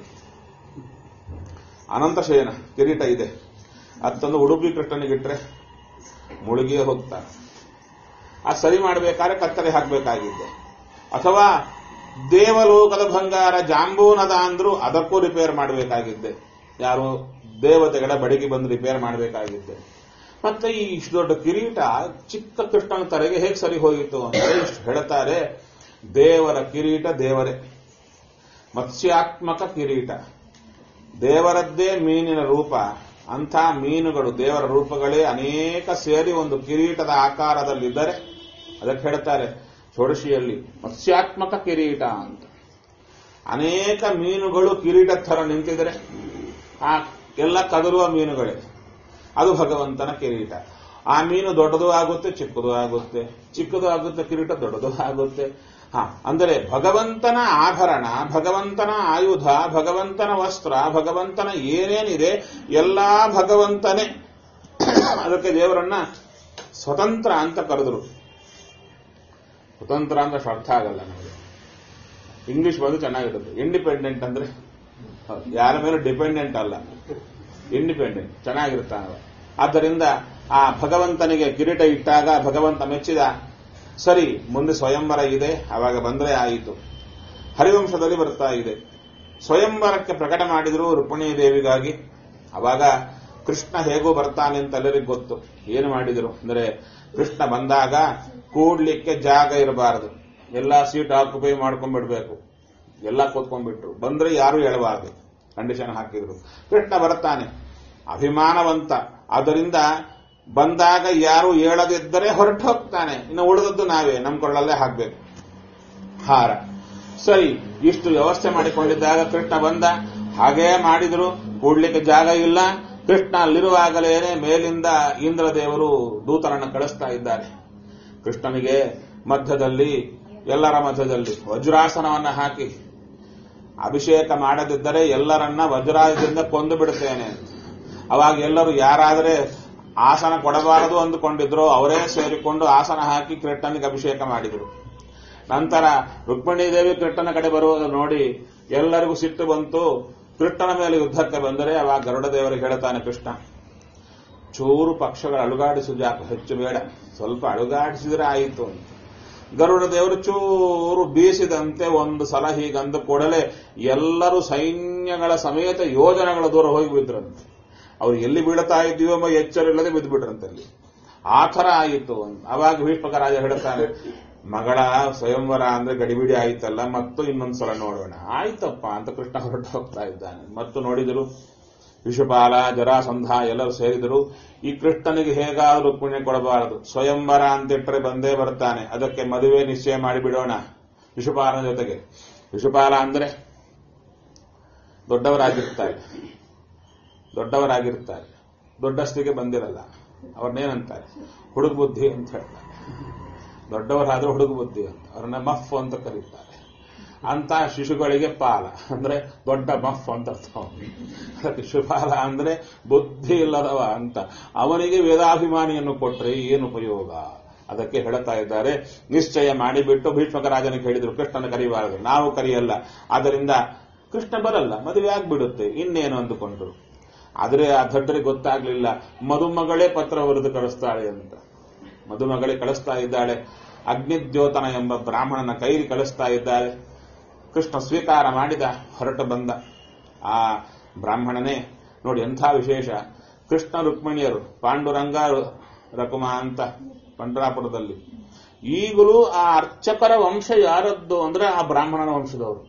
S1: ಅನಂತಶಯನ ಕಿರೀಟ ಇದೆ. ಅದೊಂದು ಉಡುಪಿ ಕೃಷ್ಣನಿಗಿಟ್ರೆ ಮುಳುಗಿಯೇ ಹೋಗ್ತಾನೆ. ಆ ಸರಿ ಮಾಡಬೇಕಾದ್ರೆ ಕತ್ತರಿ ಹಾಕಬೇಕಾಗಿದ್ದೆ. ಅಥವಾ ದೇವಲೋಕದ ಬಂಗಾರ ಜಾಂಬೂನದ ಅಂದ್ರೂ ಅದಕ್ಕೂ ರಿಪೇರ್ ಮಾಡಬೇಕಾಗಿದ್ದೆ. ಯಾರು ದೇವತೆಗಳ ಬಡಿಗೆ ಬಂದು ರಿಪೇರ್ ಮಾಡಬೇಕಾಗಿದ್ದೆ. ಮತ್ತೆ ಈ ಇಷ್ಟು ದೊಡ್ಡ ಕಿರೀಟ ಚಿಕ್ಕ ಕೃಷ್ಣನ ತಲೆಗೆ ಹೇಗೆ ಸರಿ ಹೋಯಿತು ಅಂದರೆ ಇಷ್ಟು ಹೇಳ್ತಾರೆ, ದೇವರ ಕಿರೀಟ ದೇವರೇ, ಮತ್ಸ್ಯಾತ್ಮಕ ಕಿರೀಟ. ದೇವರದ್ದೇ ಮೀನಿನ ರೂಪ. ಅಂಥ ಮೀನುಗಳು ದೇವರ ರೂಪಗಳೇ ಅನೇಕ ಸೇರಿ ಒಂದು ಕಿರೀಟದ ಆಕಾರದಲ್ಲಿದ್ದರೆ ಅದಕ್ಕೆ ಹೇಳ್ತಾರೆ ಷೋಡಶಿಯಲ್ಲಿ ಮತ್ಸ್ಯಾತ್ಮಕ ಕಿರೀಟ ಅಂತ. ಅನೇಕ ಮೀನುಗಳು ಕಿರೀಟ ಥರ ನಿಂತಿದ್ರೆ ಆ ಎಲ್ಲ ಕದರುವ ಮೀನುಗಳೇ, ಅದು ಭಗವಂತನ ಕಿರೀಟ. ಆ ಮೀನು ದೊಡ್ಡದು ಆಗುತ್ತೆ, ಚಿಕ್ಕದು ಆಗುತ್ತೆ, ಚಿಕ್ಕದು ಆಗುತ್ತೆ ಕಿರೀಟ, ದೊಡ್ಡದು ಆಗುತ್ತೆ. ಹಾ ಅಂದರೆ ಭಗವಂತನ ಆಭರಣ, ಭಗವಂತನ ಆಯುಧ, ಭಗವಂತನ ವಸ್ತ್ರ, ಭಗವಂತನ ಏನೇನಿದೆ ಎಲ್ಲಾ ಭಗವಂತನೇ. ಅದಕ್ಕೆ ದೇವರನ್ನ ಸ್ವತಂತ್ರ ಅಂತ ಕರೆದರು. ಸ್ವತಂತ್ರ ಅಂದ್ರೆ ಅರ್ಥ ಆಗಲ್ಲ ನಮಗೆ, ಇಂಗ್ಲಿಷ್ ಬಂದು ಚೆನ್ನಾಗಿರುತ್ತೆ. ಇಂಡಿಪೆಂಡೆಂಟ್ ಅಂದ್ರೆ ಯಾರ ಮೇಲೂ ಡಿಪೆಂಡೆಂಟ್ ಅಲ್ಲ, ಇಂಡಿಪೆಂಡೆಂಟ್ ಚೆನ್ನಾಗಿರ್ತಾನವ. ಆದ್ದರಿಂದ ಆ ಭಗವಂತನಿಗೆ ಕಿರೀಟ ಇಟ್ಟಾಗ ಭಗವಂತ ಮೆಚ್ಚಿದ. ಸರಿ, ಮುಂದೆ ಸ್ವಯಂವರ ಇದೆ, ಅವಾಗ ಬಂದ್ರೆ ಆಯಿತು. ಹರಿವಂಶದಲ್ಲಿ ಬರ್ತಾ ಇದೆ. ಸ್ವಯಂವರಕ್ಕೆ ಪ್ರಕಟ ಮಾಡಿದ್ರು ರುಕ್ಮಿಣೀ ದೇವಿಗಾಗಿ. ಅವಾಗ ಕೃಷ್ಣ ಹೇಗೂ ಬರ್ತಾನೆ ಅಂತ ಎಲ್ಲರಿಗೂ ಗೊತ್ತು. ಏನು ಮಾಡಿದ್ರು ಅಂದ್ರೆ, ಕೃಷ್ಣ ಬಂದಾಗ ಕೂಡ್ಲಿಕ್ಕೆ ಜಾಗ ಇರಬಾರದು, ಎಲ್ಲಾ ಸೀಟ್ ಆಕ್ಯುಪೈ ಮಾಡ್ಕೊಂಡ್ಬಿಡ್ಬೇಕು, ಎಲ್ಲ ಕೂತ್ಕೊಂಡ್ಬಿಟ್ರು. ಬಂದ್ರೆ ಯಾರು ಹೇಳಬಾರದು, ಕಂಡೀಷನ್ ಹಾಕಿದ್ರು. ಕೃಷ್ಣ ಬರ್ತಾನೆ, ಅಭಿಮಾನವಂತ. ಆದ್ದರಿಂದ ಬಂದಾಗ ಯಾರು ಹೇಳದಿದ್ದರೆ ಹೊರಟು ಹೋಗ್ತಾನೆ. ಇನ್ನು ಉಳಿದದ್ದು ನಾವೇ ನಮ್ಮ ಕೊಳ್ಳಲ್ಲೇ ಹಾಕ್ಬೇಕು ಹಾರ. ಸರಿ, ಇಷ್ಟು ವ್ಯವಸ್ಥೆ ಮಾಡಿಕೊಂಡಿದ್ದಾಗ ಕೃಷ್ಣ ಬಂದ. ಹಾಗೇ ಮಾಡಿದ್ರು, ಕೂಡ್ಲಿಕ್ಕೆ ಜಾಗ ಇಲ್ಲ. ಕೃಷ್ಣ ಅಲ್ಲಿರುವಾಗಲೇನೆ ಮೇಲಿಂದ ಇಂದ್ರದೇವರು ದೂತರನ್ನು ಕಳಿಸ್ತಾ ಇದ್ದಾರೆ. ಕೃಷ್ಣನಿಗೆ ಮಧ್ಯದಲ್ಲಿ, ಎಲ್ಲರ ಮಧ್ಯದಲ್ಲಿ ವಜ್ರಾಸನವನ್ನು ಹಾಕಿ, ಅಭಿಷೇಕ ಮಾಡದಿದ್ದರೆ ಎಲ್ಲರನ್ನ ವಜ್ರಾಸನದಿಂದ ಕೊಂದು ಬಿಡುತ್ತೇನೆ. ಅವಾಗ ಎಲ್ಲರೂ ಯಾರಾದರೆ ಆಸನ ಕೊಡಬಾರದು ಅಂದುಕೊಂಡಿದ್ರು ಅವರೇ ಸೇರಿಕೊಂಡು ಆಸನ ಹಾಕಿ ಕೃಷ್ಣನಿಗೆ ಅಭಿಷೇಕ ಮಾಡಿದರು. ನಂತರ ರುಕ್ಮಿಣೀ ದೇವಿ ಕೃಷ್ಣನ ಕಡೆ ಬರುವುದು ನೋಡಿ ಎಲ್ಲರಿಗೂ ಸಿಟ್ಟು ಬಂತು. ಕೃಷ್ಣನ ಮೇಲೆ ಯುದ್ಧಕ್ಕೆ ಬಂದರೆ ಅವಾಗ ಗರುಡ ದೇವರಿಗೆ ಹೇಳ್ತಾನೆ ಕೃಷ್ಣ, ಚೂರು ಪಕ್ಷಗಳ ಅಳುಗಾಡಿಸು ಜಾಕ, ಹೆಚ್ಚು ಬೇಡ, ಸ್ವಲ್ಪ ಅಳುಗಾಡಿಸಿದ್ರೆ ಆಯಿತು ಅಂತ. ಗರುಡ ದೇವರು ಚೂರು ಬೀಸಿದಂತೆ ಒಂದು ಸಲ ಹೀಗಂದ ಕೂಡಲೇ ಎಲ್ಲರೂ ಸೈನ್ಯಗಳ ಸಮೇತ ಯೋಜನೆಗಳ ದೂರ ಹೋಗಿ ಬಿದ್ರಂತೆ. ಅವ್ರು ಎಲ್ಲಿ ಬೀಳ್ತಾ ಇದ್ದೀವೋ ಎಂಬ ಎಚ್ಚರ ಇಲ್ಲದೆ ಬಿದ್ದು ಬಿಟ್ರಂತಲ್ಲಿ. ಆ ಥರ ಆಯಿತು ಅಂತ. ಅವಾಗ ಭೀಷ್ಮಕ ರಾಜ ಹೇಳ್ತಾನೆ, ಮಗಳ ಸ್ವಯಂವರ ಅಂದ್ರೆ ಗಡಿಬಿಡಿ ಆಯ್ತಲ್ಲ, ಮತ್ತು ಇನ್ನೊಂದ್ಸಲ ನೋಡೋಣ. ಆಯ್ತಪ್ಪ ಅಂತ ಕೃಷ್ಣ ಹೊರಟು ಹೋಗ್ತಾ ಇದ್ದಾನೆ. ಮತ್ತು ನೋಡಿದರು ಶಿಶುಪಾಲ, ಜರಾಸಂಧ ಎಲ್ಲರೂ ಸೇರಿದರು. ಈ ಕೃಷ್ಣನಿಗೆ ಹೇಗಾದರೂ ಪುಣ್ಯ ಕೊಡಬಾರದು, ಸ್ವಯಂವರ ಅಂತಿಟ್ಟರೆ ಬಂದೇ ಬರ್ತಾನೆ, ಅದಕ್ಕೆ ಮದುವೆ ನಿಶ್ಚಯ ಮಾಡಿಬಿಡೋಣ ಶಿಶುಪಾಲನ ಜೊತೆಗೆ. ಶಿಶುಪಾಲ ಅಂದ್ರೆ ದೊಡ್ಡವರಾಗಿರ್ತಾರೆ, ದೊಡ್ಡವರಾಗಿರ್ತಾರೆ ದೊಡ್ಡಸ್ತಿಗೆ ಬಂದಿರಲ್ಲ. ಅವ್ರನ್ನೇನಂತಾರೆ, ಹುಡುಗ ಬುದ್ಧಿ ಅಂತ ಹೇಳ್ತಾರೆ. ದೊಡ್ಡವರಾದ್ರೆ ಹುಡುಗ ಬುದ್ಧಿ ಅಂತ, ಅವ್ರನ್ನ ಮಫ್ ಅಂತ ಕರೀತಾರೆ. ಅಂತ ಶಿಶುಗಳಿಗೆ ಪಾಲ ಅಂದ್ರೆ ದೊಡ್ಡ ಮಫ್ ಅಂತ ಅರ್ಥ. ಶಿಶುಪಾಲ ಅಂದ್ರೆ ಬುದ್ಧಿ ಇಲ್ಲದವ ಅಂತ. ಅವನಿಗೆ ವೇದಾಭಿಮಾನಿಯನ್ನು ಕೊಟ್ರೆ ಏನು ಉಪಯೋಗ? ಅದಕ್ಕೆ ಹೇಳ್ತಾ ಇದ್ದಾರೆ, ನಿಶ್ಚಯ ಮಾಡಿಬಿಟ್ಟು ಭೀಷ್ಮಕ ರಾಜನಿಗೆ ಹೇಳಿದ್ರು, ಕೃಷ್ಣನ ಕರೆಯಬಾರದು, ನಾವು ಕರೆಯಲ್ಲ. ಆದ್ದರಿಂದ ಕೃಷ್ಣ ಬರಲ್ಲ, ಮದುವೆ ಆಗ್ಬಿಡುತ್ತೆ, ಇನ್ನೇನು ಅಂದುಕೊಂಡ್ರು. ಆದರೆ ಆ ದಡ್ಡರಿಗೆ ಗೊತ್ತಾಗ್ಲಿಲ್ಲ, ಮದುಮಗಳೇ ಪತ್ರ ಬರೆದು ಕಳಿಸ್ತಾಳೆ ಅಂತ. ಮದುಮಗಳೇ ಕಳಿಸ್ತಾ ಇದ್ದಾಳೆ, ಅಗ್ನಿದ್ಯೋತನ ಎಂಬ ಬ್ರಾಹ್ಮಣನ ಕೈಲಿ ಕಳಿಸ್ತಾ ಇದ್ದಾರೆ. ಕೃಷ್ಣ ಸ್ವೀಕಾರ ಮಾಡಿದ, ಹೊರಟು ಬಂದ. ಆ ಬ್ರಾಹ್ಮಣನೇ ನೋಡಿ ಎಂಥ ವಿಶೇಷ. ಕೃಷ್ಣ ರುಕ್ಮಿಣಿಯರು ಪಾಂಡುರಂಗ ರಕುಮ ಅಂತ ಪಂಡರಾಪುರದಲ್ಲಿ. ಈಗಲೂ ಆ ಅರ್ಚಕರ ವಂಶ ಯಾರದ್ದು ಅಂದ್ರೆ ಆ ಬ್ರಾಹ್ಮಣನ ವಂಶದವರು.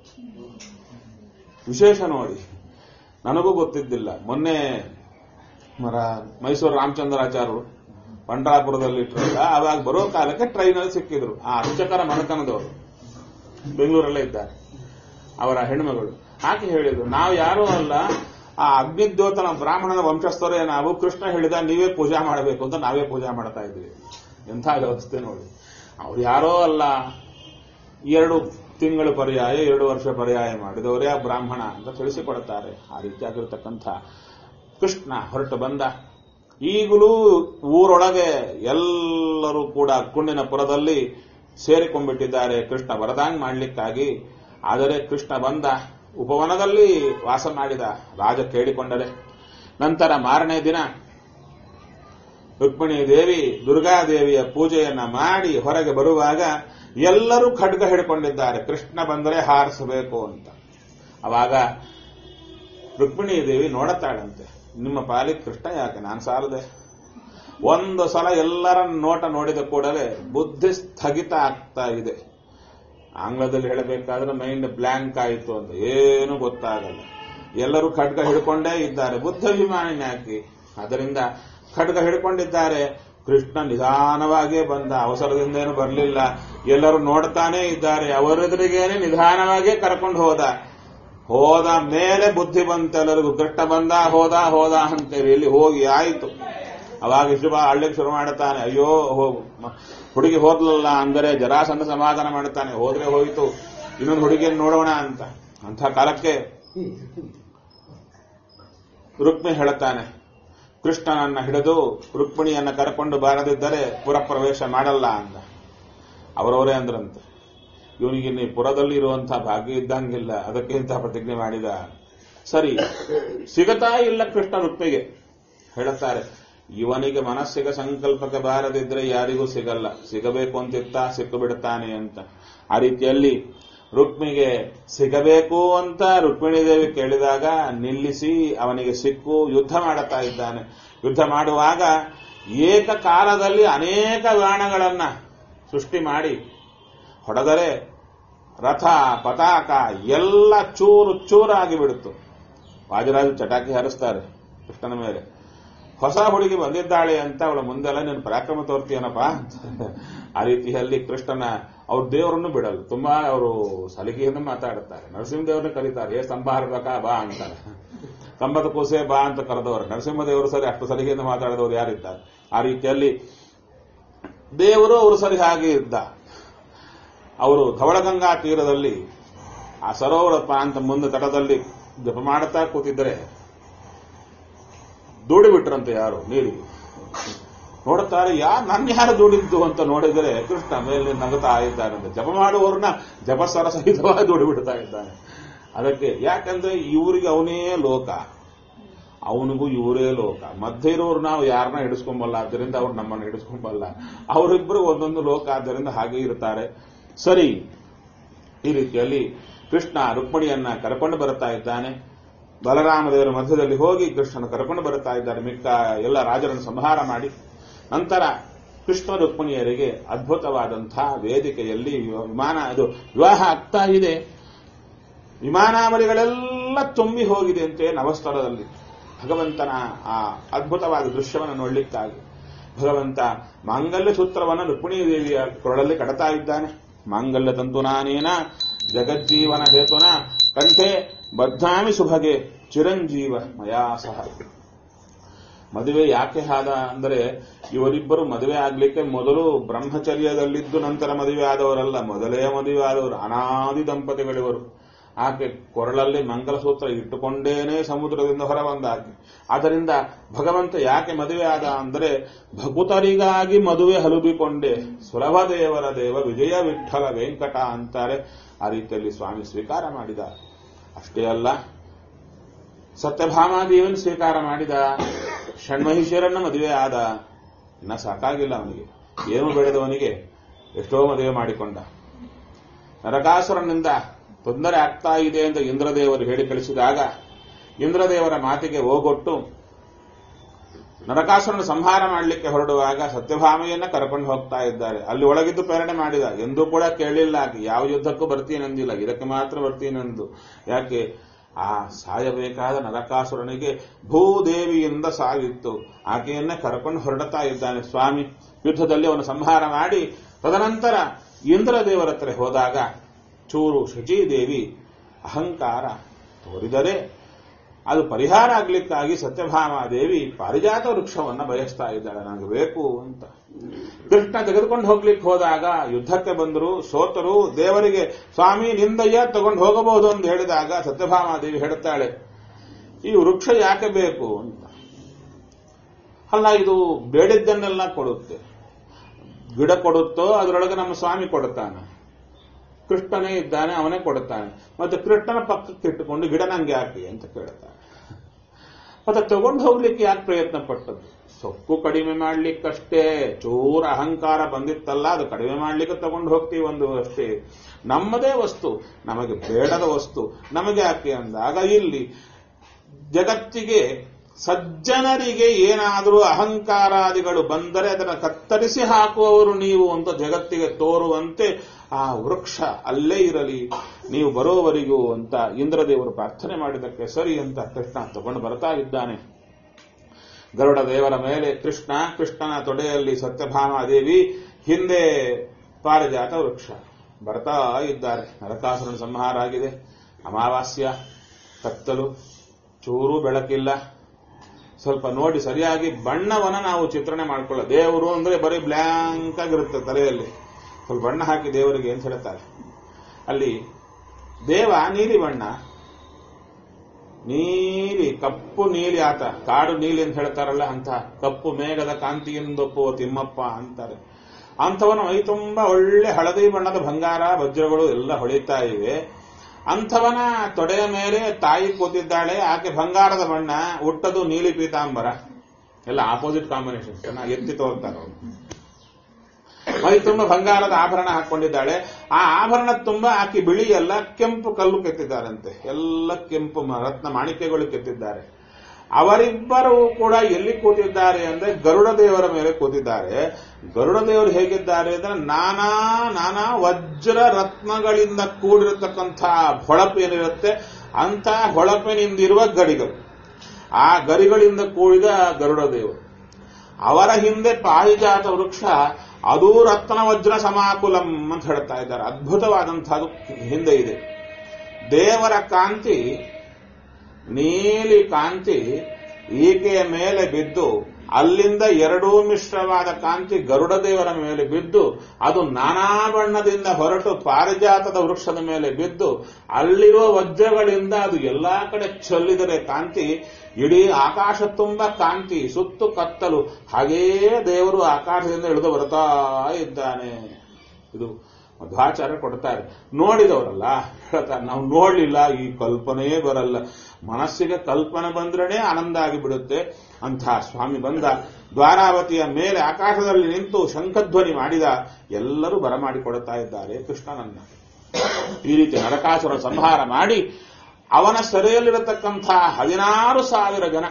S1: ವಿಶೇಷ ನೋಡಿ, ನನಗೂ ಗೊತ್ತಿದ್ದಿಲ್ಲ. ಮೊನ್ನೆ ಮರ ಮೈಸೂರು ರಾಮಚಂದ್ರಾಚಾರ್ಯರು ಪಂಡರಾಪುರದಲ್ಲಿ ಇಟ್ಟರಲ್ಲ, ಅವಾಗ ಬರೋ ಕಾಲಕ್ಕೆ ಟ್ರೈನಲ್ಲಿ ಸಿಕ್ಕಿದ್ರು. ಆ ಅರ್ಚಕರ ಮನೆತನದವರು ಬೆಂಗಳೂರಲ್ಲೇ ಇದ್ದಾರೆ, ಅವರ ಹೆಣ್ಮಗಳು. ಆಕೆ ಹೇಳಿದ್ರು, ನಾವು ಯಾರೂ ಅಲ್ಲ, ಆ ಅಗ್ನಿದ್ಯೋತನ ಬ್ರಾಹ್ಮಣನ ವಂಶಸ್ಥರೇ ನಾವು. ಕೃಷ್ಣ ಹೇಳಿದ ನೀವೇ ಪೂಜಾ ಮಾಡಬೇಕು ಅಂತ ನಾವೇ ಪೂಜಾ ಮಾಡ್ತಾ ಇದ್ವಿ. ಎಂಥ ವ್ಯವಸ್ಥೆ ನೋಡಿ. ಅವ್ರು ಯಾರೋ ಅಲ್ಲ, ಎರಡು ತಿಂಗಳು ಪರ್ಯಾಯ, ಎರಡು ವರ್ಷ ಪರ್ಯಾಯ ಮಾಡಿದವರೇ ಆ ಬ್ರಾಹ್ಮಣ ಅಂತ ತಿಳಿಸಿಕೊಡುತ್ತಾರೆ. ಆ ರೀತಿಯಾಗಿರ್ತಕ್ಕಂಥ ಕೃಷ್ಣ ಹೊರಟು ಬಂದ. ಈಗಲೂ ಊರೊಳಗೆ ಎಲ್ಲರೂ ಕೂಡ ಕುಂಡಿನ ಪುರದಲ್ಲಿ ಸೇರಿಕೊಂಡ್ಬಿಟ್ಟಿದ್ದಾರೆ ಕೃಷ್ಣ ವರದಾಂಗ್ ಮಾಡಲಿಕ್ಕಾಗಿ. ಆದರೆ ಕೃಷ್ಣ ಬಂದ, ಉಪವನದಲ್ಲಿ ವಾಸ ಮಾಡಿದ. ರಾಜ ಕೇಳಿಕೊಂಡರೆ ನಂತರ ಮಾರನೇ ದಿನ ರುಕ್ಮಿಣೀ ದೇವಿ ದುರ್ಗಾದೇವಿಯ ಪೂಜೆಯನ್ನ ಮಾಡಿ ಹೊರಗೆ ಬರುವಾಗ ಎಲ್ಲರೂ ಖಡ್ಗ ಹಿಡ್ಕೊಂಡಿದ್ದಾರೆ, ಕೃಷ್ಣ ಬಂದರೆ ಹಾರಿಸಬೇಕು ಅಂತ. ಅವಾಗ ರುಕ್ಮಿಣೀ ದೇವಿ ನೋಡುತ್ತಾಳಂತೆ, ನಿಮ್ಮ ಪಾಲಿಗೆ ಕೃಷ್ಣ ಯಾಕೆ, ನಾನು ಸಾರದೆ. ಒಂದು ಸಲ ಎಲ್ಲರ ನೋಟ ನೋಡಿದ ಕೂಡಲೇ ಬುದ್ಧಿ ಸ್ಥಗಿತ ಆಗ್ತಾ ಇದೆ. ಆಂಗ್ಲದಲ್ಲಿ ಹೇಳಬೇಕಾದ್ರೆ ಮೈಂಡ್ ಬ್ಲ್ಯಾಂಕ್ ಆಯಿತು ಅಂತ, ಏನು ಗೊತ್ತಾಗಲ್ಲ. ಎಲ್ಲರೂ ಖಡ್ಗ ಹಿಡ್ಕೊಂಡೇ ಇದ್ದಾರೆ, ಬುದ್ಧಾಭಿಮಾನಿನೇ ಯಾಕೆ? ಅದರಿಂದ ಖಡ್ಗ ಹಿಡ್ಕೊಂಡಿದ್ದಾರೆ. ಕೃಷ್ಣ ನಿಧಾನವಾಗಿಯೇ ಬಂದ, ಅವಸರದಿಂದೇನು ಬರಲಿಲ್ಲ. ಎಲ್ಲರೂ ನೋಡ್ತಾನೇ ಇದ್ದಾರೆ, ಅವರೆದುರಿಗೇನೆ ನಿಧಾನವಾಗಿಯೇ ಕರ್ಕೊಂಡು ಹೋದ. ಹೋದ ಮೇಲೆ ಬುದ್ಧಿ ಬಂತೆಲ್ಲರಿಗೂ, ಕೃಷ್ಣ ಬಂದ ಹೋದ ಹೋದ ಅಂತೇಳಿ ಇಲ್ಲಿ ಹೋಗಿ ಆಯಿತು. ಅವಾಗ ಇಷ್ಟು ಬಾ ಅಳ್ಳಿಗೆ ಶುರು ಮಾಡುತ್ತಾನೆ, ಅಯ್ಯೋ ಹೋಗು ಹುಡುಗಿ ಹೋದ್ಲಲ್ಲ ಅಂದರೆ ಜರಾಸಂಧ ಸಮಾಧಾನ ಮಾಡುತ್ತಾನೆ, ಹೋದ್ರೆ ಹೋಯಿತು, ಇನ್ನೊಂದು ಹುಡುಗಿಯನ್ನು ನೋಡೋಣ ಅಂತ. ಅಂಥ ಕಾಲಕ್ಕೆ ರುಕ್ಮಿಣಿ ಹೇಳುತ್ತಾನೆ, ಕೃಷ್ಣನನ್ನ ಹಿಡಿದು ರುಕ್ಮಿಣಿಯನ್ನ ಕರ್ಕೊಂಡು ಬಾರದಿದ್ದರೆ ಪುರಪ್ರವೇಶ ಮಾಡಲ್ಲ ಅಂದ. ಅವರವರೇ ಅಂದ್ರಂತೆ, ಇವನಿಗಿನ್ನು ಪುರದಲ್ಲಿ ಇರುವಂತಹ ಭಾಗ್ಯ ಇದ್ದಂಗಿಲ್ಲ, ಅದಕ್ಕೆ ಇಂತಹ ಪ್ರತಿಜ್ಞೆ ಮಾಡಿದ. ಸರಿ, ಸಿಗತಾ ಇಲ್ಲ ಕೃಷ್ಣ ರುಕ್ಮಿಗೆ. ಹೇಳುತ್ತಾರೆ, ಇವನಿಗೆ ಮನಸ್ಸಿಗೆ ಸಂಕಲ್ಪಕ್ಕೆ ಬಾರದಿದ್ರೆ ಯಾರಿಗೂ ಸಿಗಲ್ಲ, ಸಿಗಬೇಕು ಅಂತಿತ್ತ ಸಿಕ್ಕು ಬಿಡುತ್ತಾನೆ ಅಂತ. ಆ ರೀತಿಯಲ್ಲಿ ರುಕ್ಮಿಗೆ ಸಿಗಬೇಕು ಅಂತ ರುಕ್ಮಿಣಿ ದೇವಿ ಕೇಳಿದಾಗ ನಿಲ್ಲಿಸಿ ಅವನಿಗೆ ಸಿಕ್ಕು ಯುದ್ಧ ಮಾಡುತ್ತಾ ಇದ್ದಾನೆ. ಯುದ್ಧ ಮಾಡುವಾಗ ಏಕಕಾಲದಲ್ಲಿ ಅನೇಕ ಬಾಣಗಳನ್ನ ಸೃಷ್ಟಿ ಮಾಡಿ ಹೊಡೆದರೆ ರಥ ಪತಾಕ ಎಲ್ಲ ಚೂರು ಚೂರಾಗಿ ಬಿಡುತ್ತು. ವಾಜರಾಜು ಚಟಾಕಿ ಹಾರಿಸ್ತಾರೆ ಕೃಷ್ಣನ ಮೇಲೆ. ಹೊಸ ಹುಡುಗಿ ಬಂದಿದ್ದಾಳೆ ಅಂತ ಅವಳ ಮುಂದೆಲ್ಲ ನೀನು ಪರಾಕ್ರಮ ತೋರ್ತೀಯನಪ್ಪ. ಆ ರೀತಿಯಲ್ಲಿ ಕೃಷ್ಣನ ಅವ್ರ ದೇವರನ್ನು ಬಿಡಲ್ಲ, ತುಂಬಾ ಅವರು ಸಲಿಗೆಯಿಂದ ಮಾತಾಡುತ್ತಾರೆ. ನರಸಿಂಹದೇವರನ್ನ ಕರೀತಾರೆ, ಏ ಸ್ತಂಭ ಹಾರಬೇಕಾ ಬಾ ಅಂತಾರೆ. ಕಂಬದ ಕೂಸೆ ಬಾ ಅಂತ ಕರೆದವರು ನರಸಿಂಹದೇವರು ಸರಿ ಅಷ್ಟು ಸಲಿಗೆಯಿಂದ ಮಾತಾಡಿದವರು ಯಾರಿದ್ದಾರೆ? ಆ ರೀತಿಯಲ್ಲಿ ದೇವರು ಅವರು ಸರಿ ಹಾಗೆ ಇದ್ದ. ಅವರು ಧವಳಗಂಗಾ ತೀರದಲ್ಲಿ ಆ ಸರೋವರ ಪ್ರಾಂತ ಮುಂದೆ ತಟದಲ್ಲಿ ಜಪ ಮಾಡುತ್ತಾ ಕೂತಿದ್ರೆ ದೂಡಿ ಬಿಟ್ರಂತೆ ಯಾರು ನೀರಿಗೆ. ನೋಡುತ್ತಾರೆ, ಯಾ ನನ್ನ ಯಾರು ದೂಡಿದ್ದು ಅಂತ ನೋಡಿದರೆ ಕೃಷ್ಣ ಮೇಲೆ ನಗುತ್ತಾ ಇದ್ದಾನಂತೆ. ಜಪ ಮಾಡುವವ್ರನ್ನ ಜಪಸ್ವರ ಸಹಿತವಾಗಿ ದೂಡಿ ಬಿಡ್ತಾ ಇದ್ದಾನೆ. ಅದಕ್ಕೆ ಯಾಕಂದ್ರೆ ಇವರಿಗೆ ಅವನೇ ಲೋಕ, ಅವನಿಗೂ ಇವರೇ ಲೋಕ. ಮಧ್ಯೆ ಇರೋರು ನಾವು ಯಾರನ್ನ ಹಿಡಿಸ್ಕೊಂಬಲ್ಲ, ಆದ್ದರಿಂದ ಅವ್ರು ನಮ್ಮನ್ನು ಹಿಡಿಸ್ಕೊಂಬಲ್ಲ. ಅವರಿಬ್ಬರು ಒಂದೊಂದು ಲೋಕ, ಆದ್ದರಿಂದ ಹಾಗೆ ಇರ್ತಾರೆ. ಸರಿ, ಈ ರೀತಿಯಲ್ಲಿ ಕೃಷ್ಣ ರುಕ್ಮಿಣಿಯನ್ನ ಕರ್ಕೊಂಡು ಬರುತ್ತಾ ಇದ್ದಾನೆ. ಬಲರಾಮದೇವರ ಮಧ್ಯದಲ್ಲಿ ಹೋಗಿ ಕೃಷ್ಣನ ಕರ್ಕೊಂಡು ಬರುತ್ತಾ ಇದ್ದಾರೆ. ಮಿಕ್ಕ ಎಲ್ಲ ರಾಜರನ್ನು ಸಂಹಾರ ಮಾಡಿ ನಂತರ ಕೃಷ್ಣ ರುಕ್ಮಿಣಿಯರಿಗೆ ಅದ್ಭುತವಾದಂತಹ ವೇದಿಕೆಯಲ್ಲಿ ವಿಮಾನ ಇದು ವಿವಾಹ ಆಗ್ತಾ ಇದೆ. ವಿಮಾನಾವಳಿಗಳೆಲ್ಲ ತುಂಬಿ ಹೋಗಿದೆ ಅಂತೆ ನವಸ್ತರದಲ್ಲಿ. ಭಗವಂತನ ಆ ಅದ್ಭುತವಾದ ದೃಶ್ಯವನ್ನು ನೋಡಲಿಕ್ಕಾಗಿ ಭಗವಂತ ಮಾಂಗಲ್ಯ ಸೂತ್ರವನ್ನು ರುಕ್ಮಿಣೀ ದೇವಿಯ ಕೊರಳಲ್ಲಿ ಕಡತಾ ಇದ್ದಾನೆ. ಮಾಂಗಲ್ಯ ತಂತುನಾನೇನ ಜಗಜ್ಜೀವನ ಹೇತುನ ಕಂಠೆ ಬದ್ಧಾಮಿ ಸುಭಗೆ ಚಿರಂಜೀವ ಮಯಾ ಸಹ. ಮದುವೆ ಯಾಕೆ ಆದ ಅಂದರೆ ಇವರಿಬ್ಬರು ಮದುವೆ ಆಗ್ಲಿಕ್ಕೆ ಮೊದಲು ಬ್ರಹ್ಮಚರ್ಯದಲ್ಲಿದ್ದು ನಂತರ ಮದುವೆ ಆದವರಲ್ಲ, ಮೊದಲೇ ಮದುವೆ ಆದವರು ಅನಾದಿ ದಂಪತಿಗಳಿವರು. ಆಕೆ ಕೊರಳಲ್ಲಿ ಮಂಗಲಸೂತ್ರ ಇಟ್ಟುಕೊಂಡೇನೆ ಸಮುದ್ರದಿಂದ ಹೊರಬಂದಾಕೆ. ಆದ್ದರಿಂದ ಭಗವಂತ ಯಾಕೆ ಮದುವೆ ಆದ ಅಂದರೆ ಭಕುತರಿಗಾಗಿ ಮದುವೆ ಹಲುಬಿಕೊಂಡೆ ಸುಲಭ ದೇವರ ದೇವ ವಿಜಯ ವಿಠಲ ವೆಂಕಟ ಅಂತಾರೆ. ಆ ರೀತಿಯಲ್ಲಿ ಸ್ವಾಮಿ ಸ್ವೀಕಾರ ಮಾಡಿದ. ಅಷ್ಟೇ ಅಲ್ಲ, ಸತ್ಯಭಾಮಾದೇವಿಯನ್ನು ಸ್ವೀಕಾರ ಮಾಡಿದ. ಷಣ್ಮಹಿಷಿಯರನ್ನ ಮದುವೆ ಆದ. ಇನ್ನ ಸಾಕಾಗಿಲ್ಲ ಅವನಿಗೆ, ಏನು ಬೆಳೆದವನಿಗೆ ಎಷ್ಟೋ ಮದುವೆ ಮಾಡಿಕೊಂಡ. ನರಕಾಸುರನಿಂದ ತೊಂದರೆ ಆಗ್ತಾ ಇದೆ ಅಂತ ಇಂದ್ರದೇವರು ಹೇಳಿ ಕಳಿಸಿದಾಗ ಇಂದ್ರದೇವರ ಮಾತಿಗೆ ಓಗೊಟ್ಟು ನರಕಾಸುರನ ಸಂಹಾರ ಮಾಡಲಿಕ್ಕೆ ಹೊರಡುವಾಗ ಸತ್ಯಭಾಮೆಯನ್ನ ಕರ್ಕೊಂಡು ಹೋಗ್ತಾ ಇದ್ದಾರೆ. ಅಲ್ಲಿ ಒಳಗಿದ್ದು ಪ್ರೇರಣೆ ಮಾಡಿದ. ಎಂದೂ ಕೂಡ ಕೇಳಲಿಲ್ಲ ಆಕೆ, ಯಾವ ಯುದ್ಧಕ್ಕೂ ಬರ್ತೀನಂದಿಲ್ಲ, ಇದಕ್ಕೆ ಮಾತ್ರ ಬರ್ತೀನಂದು. ಯಾಕೆ? ಆ ಸಾಯಬೇಕಾದ ನರಕಾಸುರನಿಗೆ ಭೂದೇವಿಯಿಂದ ಸಾವಿತ್ತು. ಆಕೆಯನ್ನೇ ಕರ್ಕೊಂಡು ಹೊರಡುತ್ತಾ ಇದ್ದಾನೆ ಸ್ವಾಮಿ. ಯುದ್ಧದಲ್ಲಿ ಅವನು ಸಂಹಾರ ಮಾಡಿ ತದನಂತರ ಇಂದ್ರದೇವರ ಹತ್ರ ಹೋದಾಗ ಚೂರು ಶಚೀದೇವಿ ಅಹಂಕಾರ ತೋರಿದರೆ ಅದು ಪರಿಹಾರ ಆಗ್ಲಿಕ್ಕಾಗಿ ಸತ್ಯಭಾಮಾದೇವಿ ಪಾರಿಜಾತ ವೃಕ್ಷವನ್ನು ಬಯಸ್ತಾ ಇದ್ದಾಳೆ, ನನಗೆ ಬೇಕು ಅಂತ. ಕೃಷ್ಣ ತೆಗೆದುಕೊಂಡು ಹೋಗ್ಲಿಕ್ಕೆ ಹೋದಾಗ ಯುದ್ಧಕ್ಕೆ ಬಂದರು, ಸೋತರು. ದೇವರಿಗೆ ಸ್ವಾಮಿ ನಿಂದಯ್ಯ ತಗೊಂಡು ಹೋಗಬಹುದು ಅಂತ ಹೇಳಿದಾಗ ಸತ್ಯಭಾಮಾದೇವಿ ಹೇಳುತ್ತಾಳೆ, ಈ ವೃಕ್ಷ ಯಾಕೆ ಬೇಕು ಅಂತ. ಅಲ್ಲ, ಇದು ಬೇಡಿದ್ದನ್ನೆಲ್ಲ ಕೊಡುತ್ತೆ. ಗಿಡ ಕೊಡುತ್ತೋ ಅದರೊಳಗೆ ನಮ್ಮ ಸ್ವಾಮಿ ಕೊಡುತ್ತಾನೆ. ಕೃಷ್ಣನೇ ಇದ್ದಾನೆ, ಅವನೇ ಕೊಡುತ್ತಾನೆ. ಮತ್ತೆ ಕೃಷ್ಣನ ಪಕ್ಕಕ್ಕೆ ಇಟ್ಟುಕೊಂಡು ಗಿಡ ನಂಗೆ ಯಾಕೆ ಅಂತ ಕೇಳುತ್ತಾನೆ. ಮತ್ತೆ ತಗೊಂಡು ಹೋಗ್ಲಿಕ್ಕೆ ಯಾಕೆ ಪ್ರಯತ್ನ ಪಟ್ಟದ್ದು? ಸೊಕ್ಕು ಕಡಿಮೆ ಮಾಡ್ಲಿಕ್ಕಷ್ಟೇ. ಚೂರ ಅಹಂಕಾರ ಬಂದಿತ್ತಲ್ಲ, ಅದು ಕಡಿಮೆ ಮಾಡ್ಲಿಕ್ಕೆ ತಗೊಂಡು ಹೋಗ್ತೀವಿ ಒಂದು ಅಷ್ಟೇ. ನಮ್ಮದೇ ವಸ್ತು, ನಮಗೆ ಬೇಡದ ವಸ್ತು ನಮಗೆ ಯಾಕೆ ಅಂದಾಗ ಇಲ್ಲಿ ಜಗತ್ತಿಗೆ ಸಜ್ಜನರಿಗೆ ಏನಾದರೂ ಅಹಂಕಾರಾದಿಗಳು ಬಂದರೆ ಅದನ್ನು ಕತ್ತರಿಸಿ ಹಾಕುವವರು ನೀವು ಅಂತ ಜಗತ್ತಿಗೆ ತೋರುವಂತೆ ಆ ವೃಕ್ಷ ಅಲ್ಲೇ ಇರಲಿ ನೀವು ಬರೋವರಿಗೂ ಅಂತ ಇಂದ್ರದೇವರು ಪ್ರಾರ್ಥನೆ ಮಾಡಿದ್ದಕ್ಕೆ ಸರಿ ಅಂತ ಕೃಷ್ಣ ತಗೊಂಡು ಬರ್ತಾ ಇದ್ದಾನೆ. ಗರುಡ ದೇವರ ಮೇಲೆ ಕೃಷ್ಣ, ಕೃಷ್ಣನ ತೊಡೆಯಲ್ಲಿ ಸತ್ಯಭಾಮಾದೇವಿ, ಹಿಂದೆ ಪಾರಿಜಾತ ವೃಕ್ಷ ಬರ್ತಾ ಇದ್ದಾರೆ. ನರಕಾಸುರನ ಸಂಹಾರ ಆಗಿದೆ. ಅಮಾವಾಸ್ಯ, ಕತ್ತಲು, ಚೂರು ಬೆಳಕಿಲ್ಲ. ಸ್ವಲ್ಪ ನೋಡಿ ಸರಿಯಾಗಿ ಬಣ್ಣವನ್ನ ನಾವು ಚಿತ್ರಣ ಮಾಡ್ಕೊಳ್ಳ. ದೇವರು ಅಂದ್ರೆ ಬರೀ ಬ್ಲ್ಯಾಂಕ್ ಆಗಿರುತ್ತೆ ತಲೆಯಲ್ಲಿ. ಸ್ವಲ್ಪ ಬಣ್ಣ ಹಾಕಿ ದೇವರಿಗೆ ಅಂತ ಹೇಳ್ತಾರೆ. ಅಲ್ಲಿ ದೇವ ನೀಲಿ ಬಣ್ಣ, ನೀಲಿ ಕಪ್ಪು ನೀಲಿ ಆತ, ಕಾಡು ನೀಲಿ ಅಂತ ಹೇಳ್ತಾರಲ್ಲ ಅಂತ ಕಪ್ಪು ಮೇಘದ ಕಾಂತಿಯಿಂದೊಪ್ಪುವ ತಿಮ್ಮಪ್ಪ ಅಂತಾರೆ. ಅಂಥವನು ಮೈ ತುಂಬಾ ಒಳ್ಳೆ ಹಳದಿ ಬಣ್ಣದ ಬಂಗಾರ ವಜ್ರಗಳು ಎಲ್ಲ ಹೊಳಿತಾ ಇವೆ. ಅಂಥವನ ತೊಡೆಯ ಮೇಲೆ ತಾಯಿ ಕೂತಿದ್ದಾಳೆ. ಆಕೆ ಬಂಗಾರದ ಬಣ್ಣ, ಹುಟ್ಟದು ನೀಲಿ ಪೀತಾಂಬರ. ಎಲ್ಲ ಆಪೋಸಿಟ್ ಕಾಂಬಿನೇಷನ್. ಚೆನ್ನಾಗಿ ಎತ್ತಿ ತೋರ್ತಾರೆ ಅವರು. ಮೈ ತುಂಬ ಬಂಗಾರದ ಆಭರಣ ಹಾಕೊಂಡಿದ್ದಾಳೆ. ಆ ಆಭರಣ ತುಂಬಾ ಆಕೆ ಬಿಳಿ ಎಲ್ಲ ಕೆಂಪು ಕಲ್ಲು ಕೆತ್ತಿದ್ದಾರಂತೆ. ಎಲ್ಲ ಕೆಂಪು ರತ್ನ ಮಾಣಿಕ್ಯಗಳು ಕೆತ್ತಿದ್ದಾರೆ. ಅವರಿಬ್ಬರು ಕೂಡ ಎಲ್ಲಿ ಕೂತಿದ್ದಾರೆ ಅಂದ್ರೆ ಗರುಡ ದೇವರ ಮೇಲೆ ಕೂತಿದ್ದಾರೆ. ಗರುಡ ದೇವರು ಹೇಗಿದ್ದಾರೆ ಅಂದ್ರೆ ನಾನಾ ನಾನಾ ವಜ್ರ ರತ್ನಗಳಿಂದ ಕೂಡಿರತಕ್ಕಂಥ ಹೊಳಪು ಏನಿರುತ್ತೆ ಅಂತ ಹೊಳಪಿನಿಂದಿರುವ ಗಡಿಗಳು. ಆ ಗರಿಗಳಿಂದ ಕೂಡಿದ ಗರುಡ ದೇವರು. ಅವರ ಹಿಂದೆ ಪಾರಿಜಾತ ವೃಕ್ಷ, ಅದೂ ರತ್ನ ವಜ್ರ ಸಮಾಕುಲಂ ಅಂತ ಹೇಳ್ತಾ ಇದ್ದಾರೆ. ಅದ್ಭುತವಾದಂಥದ್ದು ಹಿಂದೆ ಇದೆ. ದೇವರ ಕಾಂತಿ, ನೀಲಿ ಕಾಂತಿ ಈಕೆಯ ಮೇಲೆ ಬಿದ್ದು, ಅಲ್ಲಿಂದ ಎರಡೂ ಮಿಶ್ರವಾದ ಕಾಂತಿ ಗರುಡ ದೇವರ ಮೇಲೆ ಬಿದ್ದು, ಅದು ನಾನಾ ಬಣ್ಣದಿಂದ ಹೊರಟು ಪಾರಿಜಾತದ ವೃಕ್ಷದ ಮೇಲೆ ಬಿದ್ದು, ಅಲ್ಲಿರುವ ವಜ್ರಗಳಿಂದ ಅದು ಎಲ್ಲಾ ಕಡೆ ಚೆಲ್ಲಿದರೆ ಕಾಂತಿ, ಇಡೀ ಆಕಾಶ ತುಂಬ ಕಾಂತಿ, ಸುತ್ತು ಕತ್ತಲು. ಹಾಗೇ ದೇವರು ಆಕಾಶದಿಂದ ಇಳಿದು ಬರ್ತಾ ಇದ್ದಾನೆ. ಇದು ಮಧ್ವಾಚಾರ್ಯ ಕೊಡ್ತಾರೆ. ನೋಡಿದವರಲ್ಲ ಹೇಳ್ತಾರೆ, ನಾವು ನೋಡ್ಲಿಲ್ಲ, ಈ ಕಲ್ಪನೆಯೇ ಬರಲ್ಲ. ಮನಸ್ಸಿಗೆ ಕಲ್ಪನೆ ಬಂದ್ರೇನೆ ಆನಂದ ಆಗಿಬಿಡುತ್ತೆ. ಅಂಥ ಸ್ವಾಮಿ ಬಂದ, ದ್ವಾರಾವತಿಯ ಮೇಲೆ ಆಕಾಶದಲ್ಲಿ ನಿಂತು ಶಂಖಧ್ವನಿ ಮಾಡಿದ. ಎಲ್ಲರೂ ಬರಮಾಡಿಕೊಡುತ್ತಾ ಇದ್ದಾರೆ ಕೃಷ್ಣನನ್ನ. ಈ ರೀತಿ ನರಕಾಸುರ ಸಂಹಾರ ಮಾಡಿ ಅವನ ಸೆರೆಯಲ್ಲಿರತಕ್ಕಂಥ ಹದಿನಾರು ಸಾವಿರ ಜನ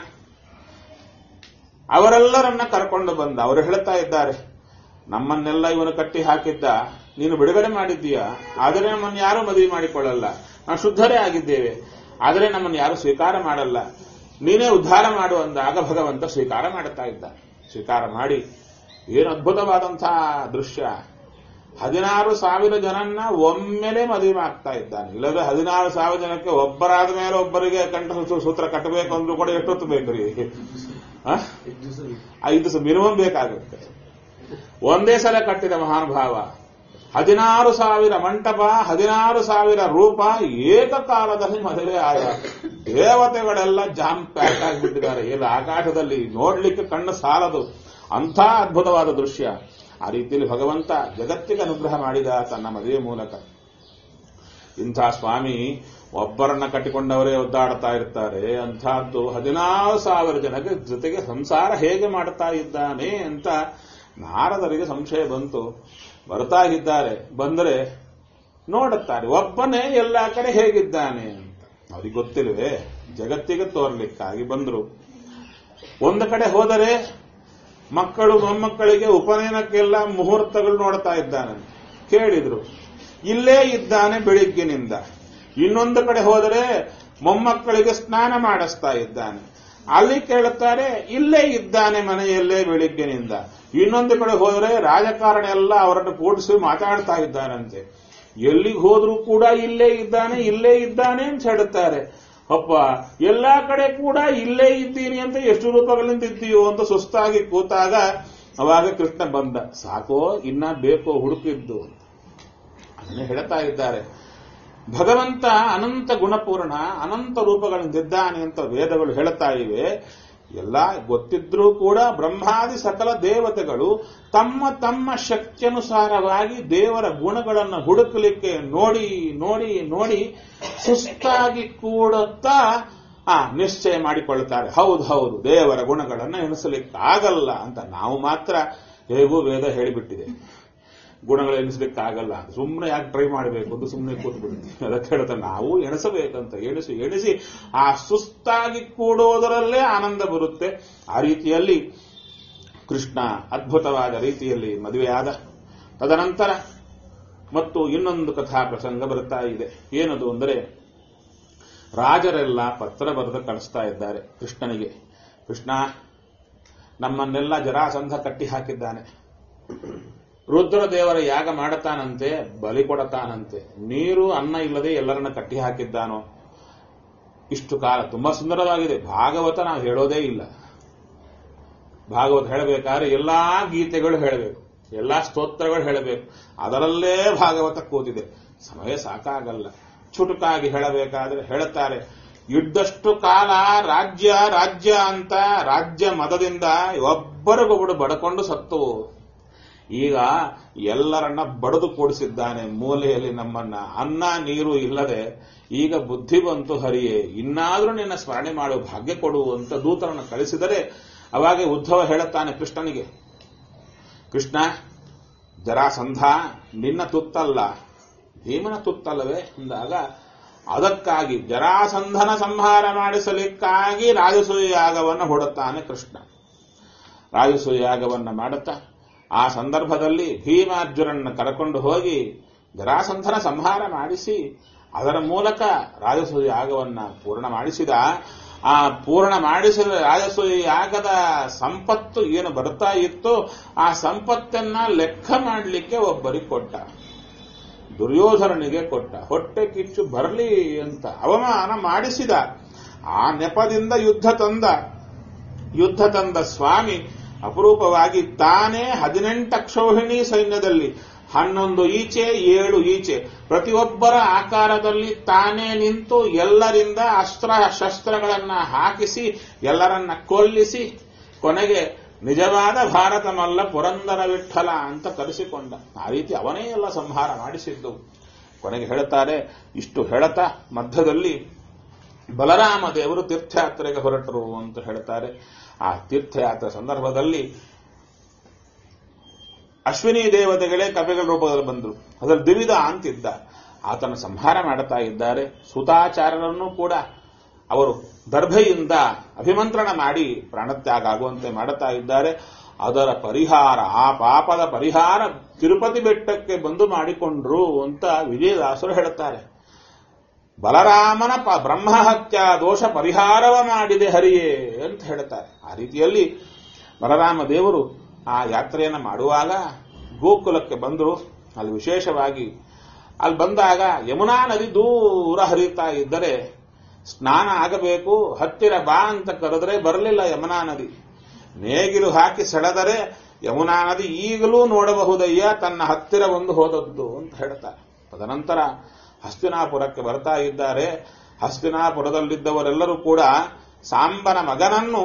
S1: ಅವರೆಲ್ಲರನ್ನ ಕರ್ಕೊಂಡು ಬಂದ. ಅವರು ಹೇಳ್ತಾ ಇದ್ದಾರೆ, ನಮ್ಮನ್ನೆಲ್ಲ ಇವನು ಕಟ್ಟಿ ಹಾಕಿದ್ದ, ನೀನು ಬಿಡುಗಡೆ ಮಾಡಿದ್ದೀಯಾ, ಆದರೆ ನಮ್ಮನ್ನು ಯಾರೂ ಮದುವೆ ಮಾಡಿಕೊಳ್ಳಲ್ಲ. ನಾವು ಶುದ್ಧರೇ ಆಗಿದ್ದೇವೆ, ಆದರೆ ನಮ್ಮನ್ನು ಯಾರು ಸ್ವೀಕಾರ ಮಾಡಲ್ಲ. ನೀನೇ ಉದ್ಧಾರ ಮಾಡು ಅಂದಾಗ ಭಗವಂತ ಸ್ವೀಕಾರ ಮಾಡುತ್ತಾ ಇದ್ದ. ಸ್ವೀಕಾರ ಮಾಡಿ ಏನು ಅದ್ಭುತವಾದಂತಹ ದೃಶ್ಯ. ಹದಿನಾರು ಸಾವಿರ ಜನನ್ನ ಒಮ್ಮೆಲೆ ಮದುವೆ ಆಗ್ತಾ ಇದ್ದಾನೆ. ಇಲ್ಲದೆ ಹದಿನಾರು ಸಾವಿರ ಜನಕ್ಕೆ ಒಬ್ಬರಾದ ಮೇಲೆ ಒಬ್ಬರಿಗೆ ಕಂಠ ಸೂತ್ರ ಕಟ್ಟಬೇಕು ಅಂದ್ರೂ ಕೂಡ ಎಷ್ಟೊತ್ತು ಬೇಕ್ರಿ? ಐದು ದಿವಸ ಮಿನಿಮಮ್ ಬೇಕಾಗುತ್ತೆ. ಒಂದೇ ಸಲ ಕಟ್ಟಿದ ಮಹಾನುಭಾವ. ಹದಿನಾರು ಸಾವಿರ ಮಂಟಪ, ಹದಿನಾರು ಸಾವಿರ ರೂಪ, ಏಕಕಾಲದಲ್ಲಿ ಮದುವೆ ಆದ. ದೇವತೆಗಳೆಲ್ಲ ಜಾಮ್ ಪ್ಯಾಕ್ ಆಗಿಬಿಟ್ಟಿದ್ದಾರೆ. ಎಲ್ಲ ಆಕಾಶದಲ್ಲಿ ನೋಡ್ಲಿಕ್ಕೆ ಕಣ್ಣು ಸಾಲದು. ಅಂಥ ಅದ್ಭುತವಾದ ದೃಶ್ಯ. ಆ ರೀತಿಯಲ್ಲಿ ಭಗವಂತ ಜಗತ್ತಿಗೆ ಅನುಗ್ರಹ ಮಾಡಿದ ತನ್ನ ಮದುವೆ ಮೂಲಕ. ಇಂಥ ಸ್ವಾಮಿ ಒಬ್ಬರನ್ನ ಕಟ್ಟಿಕೊಂಡವರೇ ಒದ್ದಾಡ್ತಾ ಇರ್ತಾರೆ. ಅಂಥದ್ದು ಹದಿನಾರು ಸಾವಿರ ಜನಕ್ಕೆ ಜೊತೆಗೆ ಸಂಸಾರ ಹೇಗೆ ಮಾಡ್ತಾ ಇದ್ದಾನೆ ಅಂತ ನಾರದರಿಗೆ ಸಂಶಯ ಬಂತು. ಬರ್ತಾ ಇದ್ದಾರೆ. ಬಂದರೆ ನೋಡುತ್ತಾರೆ, ಒಬ್ಬನೇ ಎಲ್ಲ ಕಡೆ ಹೇಗಿದ್ದಾನೆ ಅಂತ. ಅವ್ರಿಗೆ ಗೊತ್ತಿಲ್ವೇ? ಜಗತ್ತಿಗೆ ತೋರ್ಲಿಕ್ಕಾಗಿ ಬಂದರು. ಒಂದು ಕಡೆ ಹೋದರೆ ಮಕ್ಕಳು ಮೊಮ್ಮಕ್ಕಳಿಗೆ ಉಪನಯನಕ್ಕೆಲ್ಲ ಮುಹೂರ್ತಗಳು ನೋಡ್ತಾ ಇದ್ದಾನೆ. ಕೇಳಿದ್ರು, ಇಲ್ಲೇ ಇದ್ದಾನೆ ಬೆಳಿಗ್ಗಿನಿಂದ. ಇನ್ನೊಂದು ಕಡೆ ಹೋದರೆ ಮೊಮ್ಮಕ್ಕಳಿಗೆ ಸ್ನಾನ ಮಾಡಿಸ್ತಾ ಇದ್ದಾನೆ. ಅಲ್ಲಿ ಕೇಳುತ್ತಾರೆ, ಇಲ್ಲೇ ಇದ್ದಾನೆ ಮನೆಯಲ್ಲೇ ಬೆಳಿಗ್ಗಿನಿಂದ. ಇನ್ನೊಂದು ಕಡೆ ಹೋದರೆ ರಾಜಕಾರಣ ಎಲ್ಲ ಅವರನ್ನು ಕೂಡಿಸಿ ಮಾತಾಡ್ತಾ ಇದ್ದಾನಂತೆ. ಎಲ್ಲಿಗೆ ಹೋದ್ರೂ ಕೂಡ ಇಲ್ಲೇ ಇದ್ದಾನೆ, ಇಲ್ಲೇ ಇದ್ದಾನೆ ಅಂತ ಹೇಳುತ್ತಾರೆ. ಅಪ್ಪ, ಎಲ್ಲಾ ಕಡೆ ಕೂಡ ಇಲ್ಲೇ ಇದ್ದೀನಿ ಅಂತ ಎಷ್ಟು ರೂಪಗಳಿಂದ ಇದ್ದೀಯೋ ಅಂತ ಸುಸ್ತಾಗಿ ಕೂತಾಗ ಅವಾಗ ಕೃಷ್ಣ ಬಂದ. ಸಾಕೋ, ಇನ್ನ ಬೇಕೋ ಹುಡುಕಿದ್ದು ಅಂತ ಅದನ್ನೇ ಹೇಳ್ತಾ ಇದ್ದಾರೆ. ಭಗವಂತ ಅನಂತ ಗುಣಪೂರ್ಣ, ಅನಂತ ರೂಪಗಳಿಂದಿದ್ದಾನೆ ಅಂತ ವೇದಗಳು ಹೇಳ್ತಾ ಇವೆ. ಎಲ್ಲ ಗೊತ್ತಿದ್ರೂ ಕೂಡ ಬ್ರಹ್ಮಾದಿ ಸಕಲ ದೇವತೆಗಳು ತಮ್ಮ ತಮ್ಮ ಶಕ್ತಿಯನುಸಾರವಾಗಿ ದೇವರ ಗುಣಗಳನ್ನು ಹುಡುಕಲಿಕ್ಕೆ ನೋಡಿ ನೋಡಿ ನೋಡಿ ಸುಸ್ತಾಗಿ ಕೂಡುತ್ತಾ ಆ ನಿಶ್ಚಯ ಮಾಡಿಕೊಳ್ಳುತ್ತಾರೆ. ಹೌದು ಹೌದು, ದೇವರ ಗುಣಗಳನ್ನು ಎಣಿಸಲಿಕ್ಕೆ ಆಗಲ್ಲ ಅಂತ. ನಾವು ಮಾತ್ರ ಹೇಗೂ ವೇದ ಹೇಳಿಬಿಟ್ಟಿದೆ. ಗುಣಗಳು ಎಣಿಸ್ಲಿಕ್ಕಾಗಲ್ಲ, ಸುಮ್ಮನೆ ಯಾಕೆ ಟ್ರೈ ಮಾಡಬೇಕು ಅಂತ ಸುಮ್ಮನೆ ಕೂತು ಬಿಡ್ತೀವಿ. ಅದಕ್ಕೆ ಹೇಳ್ತಾರೆ ನಾವು ಎಣಿಸಬೇಕಂತ. ಎಣಿಸಿ ಎಣಿಸಿ ಆ ಸುಸ್ತಾಗಿ ಕೂಡೋದರಲ್ಲೇ ಆನಂದ ಬರುತ್ತೆ. ಆ ರೀತಿಯಲ್ಲಿ ಕೃಷ್ಣ ಅದ್ಭುತವಾದ ರೀತಿಯಲ್ಲಿ ಮದುವೆಯಾದ. ತದನಂತರ ಮತ್ತು ಇನ್ನೊಂದು ಕಥಾ ಪ್ರಸಂಗ ಬರ್ತಾ ಇದೆ. ಏನದು ಅಂದರೆ, ರಾಜರೆಲ್ಲ ಪತ್ರ ಬರೆದು ಕಳಿಸ್ತಾ ಇದ್ದಾರೆ ಕೃಷ್ಣನಿಗೆ. ಕೃಷ್ಣ, ನಮ್ಮನ್ನೆಲ್ಲ ಜರಾಸಂಧ ಕಟ್ಟಿ ಹಾಕಿದ್ದಾನೆ, ರುದ್ರದೇವರ ಯಾಗ ಮಾಡತಾನಂತೆ, ಬಲಿ ಕೊಡತಾನಂತೆ, ನೀರು ಅನ್ನ ಇಲ್ಲದೆ ಎಲ್ಲರನ್ನ ಕಟ್ಟಿ ಹಾಕಿದ್ದಾನೋ. ಇಷ್ಟು ಕಾಲ ತುಂಬಾ ಸುಂದರವಾಗಿದೆ. ಭಾಗವತ ನಾವು ಹೇಳೋದೇ ಇಲ್ಲ. ಭಾಗವತ ಹೇಳಬೇಕಾದ್ರೆ ಎಲ್ಲಾ ಗೀತೆಗಳು ಹೇಳಬೇಕು, ಎಲ್ಲಾ ಸ್ತೋತ್ರಗಳು ಹೇಳಬೇಕು. ಅದರಲ್ಲೇ ಭಾಗವತ ಕೂತಿದೆ. ಸಮಯ ಸಾಕಾಗಲ್ಲ. ಚುಟುಕಾಗಿ ಹೇಳಬೇಕಾದ್ರೆ ಹೇಳುತ್ತಾರೆ. ಇದ್ದಷ್ಟು ಕಾಲ ರಾಜ್ಯ ರಾಜ್ಯ ಅಂತ ರಾಜ್ಯ ಮದದಿಂದ ಒಬ್ಬರಿಗೊಬ್ಬರು ಬಡಕೊಂಡು ಸತ್ತು, ಈಗ ಎಲ್ಲರನ್ನ ಬಡದು ಕೂಡಿಸಿದ್ದಾನೆ ಮೂಲೆಯಲ್ಲಿ ನಮ್ಮನ್ನ. ಅನ್ನ ನೀರು ಇಲ್ಲದೆ ಈಗ ಬುದ್ಧಿ ಬಂತು ಹರಿಯೇ, ಇನ್ನಾದ್ರೂ ನಿನ್ನ ಸ್ಮರಣೆ ಮಾಡು, ಭಾಗ್ಯ ಕೊಡು ಅಂತ ದೂತರನ್ನು ಕಳಿಸಿದರೆ ಅವಾಗೆ ಉದ್ಧವ ಹೇಳುತ್ತಾನೆ ಕೃಷ್ಣನಿಗೆ, ಕೃಷ್ಣ, ಜರಾಸಂಧ ನಿನ್ನ ತುತ್ತಲ್ಲ, ಭೀಮನ ತುತ್ತಲ್ಲವೇ ಎಂದಾಗ, ಅದಕ್ಕಾಗಿ ಜರಾಸಂಧನ ಸಂಹಾರ ಮಾಡಿಸಲಿಕ್ಕಾಗಿ ರಾಜಸೂಯ ಯಾಗವನ್ನು ಹೊಡುತ್ತಾನೆ ಕೃಷ್ಣ. ರಾಜಸೂಯ ಯಾಗವನ್ನು ಮಾಡುತ್ತಾ ಆ ಸಂದರ್ಭದಲ್ಲಿ ಭೀಮಾರ್ಜುನನ್ನು ಕರೆಕೊಂಡು ಹೋಗಿ ಜರಾಸಂಧನ ಸಂಹಾರ ಮಾಡಿಸಿ ಅದರ ಮೂಲಕ ರಾಜಸೂಯ ಯಾಗವನ್ನು ಪೂರ್ಣ ಮಾಡಿಸಿದ. ಆ ಪೂರ್ಣ ಮಾಡಿಸಿದ ರಾಜಸೂಯ ಯಾಗದ ಸಂಪತ್ತು ಏನು ಬರ್ತಾ ಇತ್ತು, ಆ ಸಂಪತ್ತನ್ನ ಲೆಕ್ಕ ಮಾಡಲಿಕ್ಕೆ ಒಬ್ಬರಿಗೆ ಕೊಟ್ಟ, ದುರ್ಯೋಧನನಿಗೆ ಕೊಟ್ಟ. ಹೊಟ್ಟೆ ಕಿಚ್ಚು ಬರಲಿ ಅಂತ ಅವಮಾನ ಮಾಡಿಸಿದ. ಆ ನೆಪದಿಂದ ಯುದ್ಧ ತಂದ ಯುದ್ಧ ತಂದ ಸ್ವಾಮಿ ಅಪರೂಪವಾಗಿ ತಾನೇ ಹದಿನೆಂಟು ಅಕ್ಷೋಹಿಣಿ ಸೈನ್ಯದಲ್ಲಿ ಹನ್ನೊಂದು ಈಚೆ ಏಳು ಈಚೆ ಪ್ರತಿಯೊಬ್ಬರ ಆಕಾರದಲ್ಲಿ ತಾನೇ ನಿಂತು ಎಲ್ಲರಿಂದ ಅಸ್ತ್ರ ಶಸ್ತ್ರಗಳನ್ನ ಹಾಕಿಸಿ ಎಲ್ಲರನ್ನ ಕೊಲ್ಲಿಸಿ ಕೊನೆಗೆ ನಿಜವಾದ ಭಾರತ ಮಲ್ಲ ಪುರಂದರ ವಿಠಲ ಅಂತ ಕರೆಸಿಕೊಂಡ. ಆ ರೀತಿ ಅವನೇ ಎಲ್ಲ ಸಂಹಾರ ಮಾಡಿಸಿದ್ದು. ಕೊನೆಗೆ ಹೇಳುತ್ತಾರೆ, ಇಷ್ಟು ಹೇಳುತ್ತಾ ಮಧ್ಯದಲ್ಲಿ ಬಲರಾಮ ದೇವರು ತೀರ್ಥಯಾತ್ರೆಗೆ ಹೊರಟರು ಅಂತ ಹೇಳ್ತಾರೆ. ಆ ತೀರ್ಥಯಾತ್ರೆ ಸಂದರ್ಭದಲ್ಲಿ ಅಶ್ವಿನಿ ದೇವತೆಗಳೇ ಕಪಿಗಳ ರೂಪದಲ್ಲಿ ಬಂದರು. ಅದರಲ್ಲಿ ದ್ವಿವಿಧ ಅಂತಿದ್ದ, ಆತನ ಸಂಹಾರ ಮಾಡುತ್ತಾ ಇದ್ದಾರೆ. ಸುತಾಚಾರ್ಯರನ್ನು ಕೂಡ ಅವರು ದರ್ಭೆಯಿಂದ ಅಭಿಮಂತ್ರಣ ಮಾಡಿ ಪ್ರಾಣತ್ಯಾಗ ಆಗುವಂತೆ ಮಾಡುತ್ತಾ ಇದ್ದಾರೆ. ಅದರ ಪರಿಹಾರ, ಆ ಪಾಪದ ಪರಿಹಾರ ತಿರುಪತಿ ಬೆಟ್ಟಕ್ಕೆ ಬಂದು ಮಾಡಿಕೊಂಡ್ರು ಅಂತ ವಿಜಯದಾಸರು ಹೇಳುತ್ತಾರೆ. ಬಲರಾಮನ ಬ್ರಹ್ಮಹತ್ಯ ದೋಷ ಪರಿಹಾರವ ಮಾಡಿದೆ ಹರಿಯೇ ಅಂತ ಹೇಳುತ್ತಾರೆ. ಆ ರೀತಿಯಲ್ಲಿ ಬಲರಾಮ ದೇವರು ಆ ಯಾತ್ರೆಯನ್ನು ಮಾಡುವಾಗ ಗೋಕುಲಕ್ಕೆ ಬಂದರು. ಅಲ್ಲಿ ವಿಶೇಷವಾಗಿ ಅಲ್ಲಿ ಬಂದಾಗ ಯಮುನಾ ನದಿ ದೂರ ಹರಿಯುತ್ತಾ ಇದ್ದರೆ ಸ್ನಾನ ಆಗಬೇಕು, ಹತ್ತಿರ ಬಾ ಅಂತ ಕರೆದರೆ ಬರಲಿಲ್ಲ ಯಮುನಾ ನದಿ. ನೇಗಿಲು ಹಾಕಿ ಸೆಳೆದರೆ ಯಮುನಾ ನದಿ ಈಗಲೂ ನೋಡಬಹುದಯ್ಯ, ತನ್ನ ಹತ್ತಿರ ಒಂದು ಹೋದದ್ದು ಅಂತ ಹೇಳ್ತಾರೆ. ತದನಂತರ ಹಸ್ತಿನಾಪುರಕ್ಕೆ ಬರ್ತಾ ಇದ್ದಾರೆ. ಹಸ್ತಿನಾಪುರದಲ್ಲಿದ್ದವರೆಲ್ಲರೂ ಕೂಡ ಸಾಂಬನ ಮಗನನ್ನು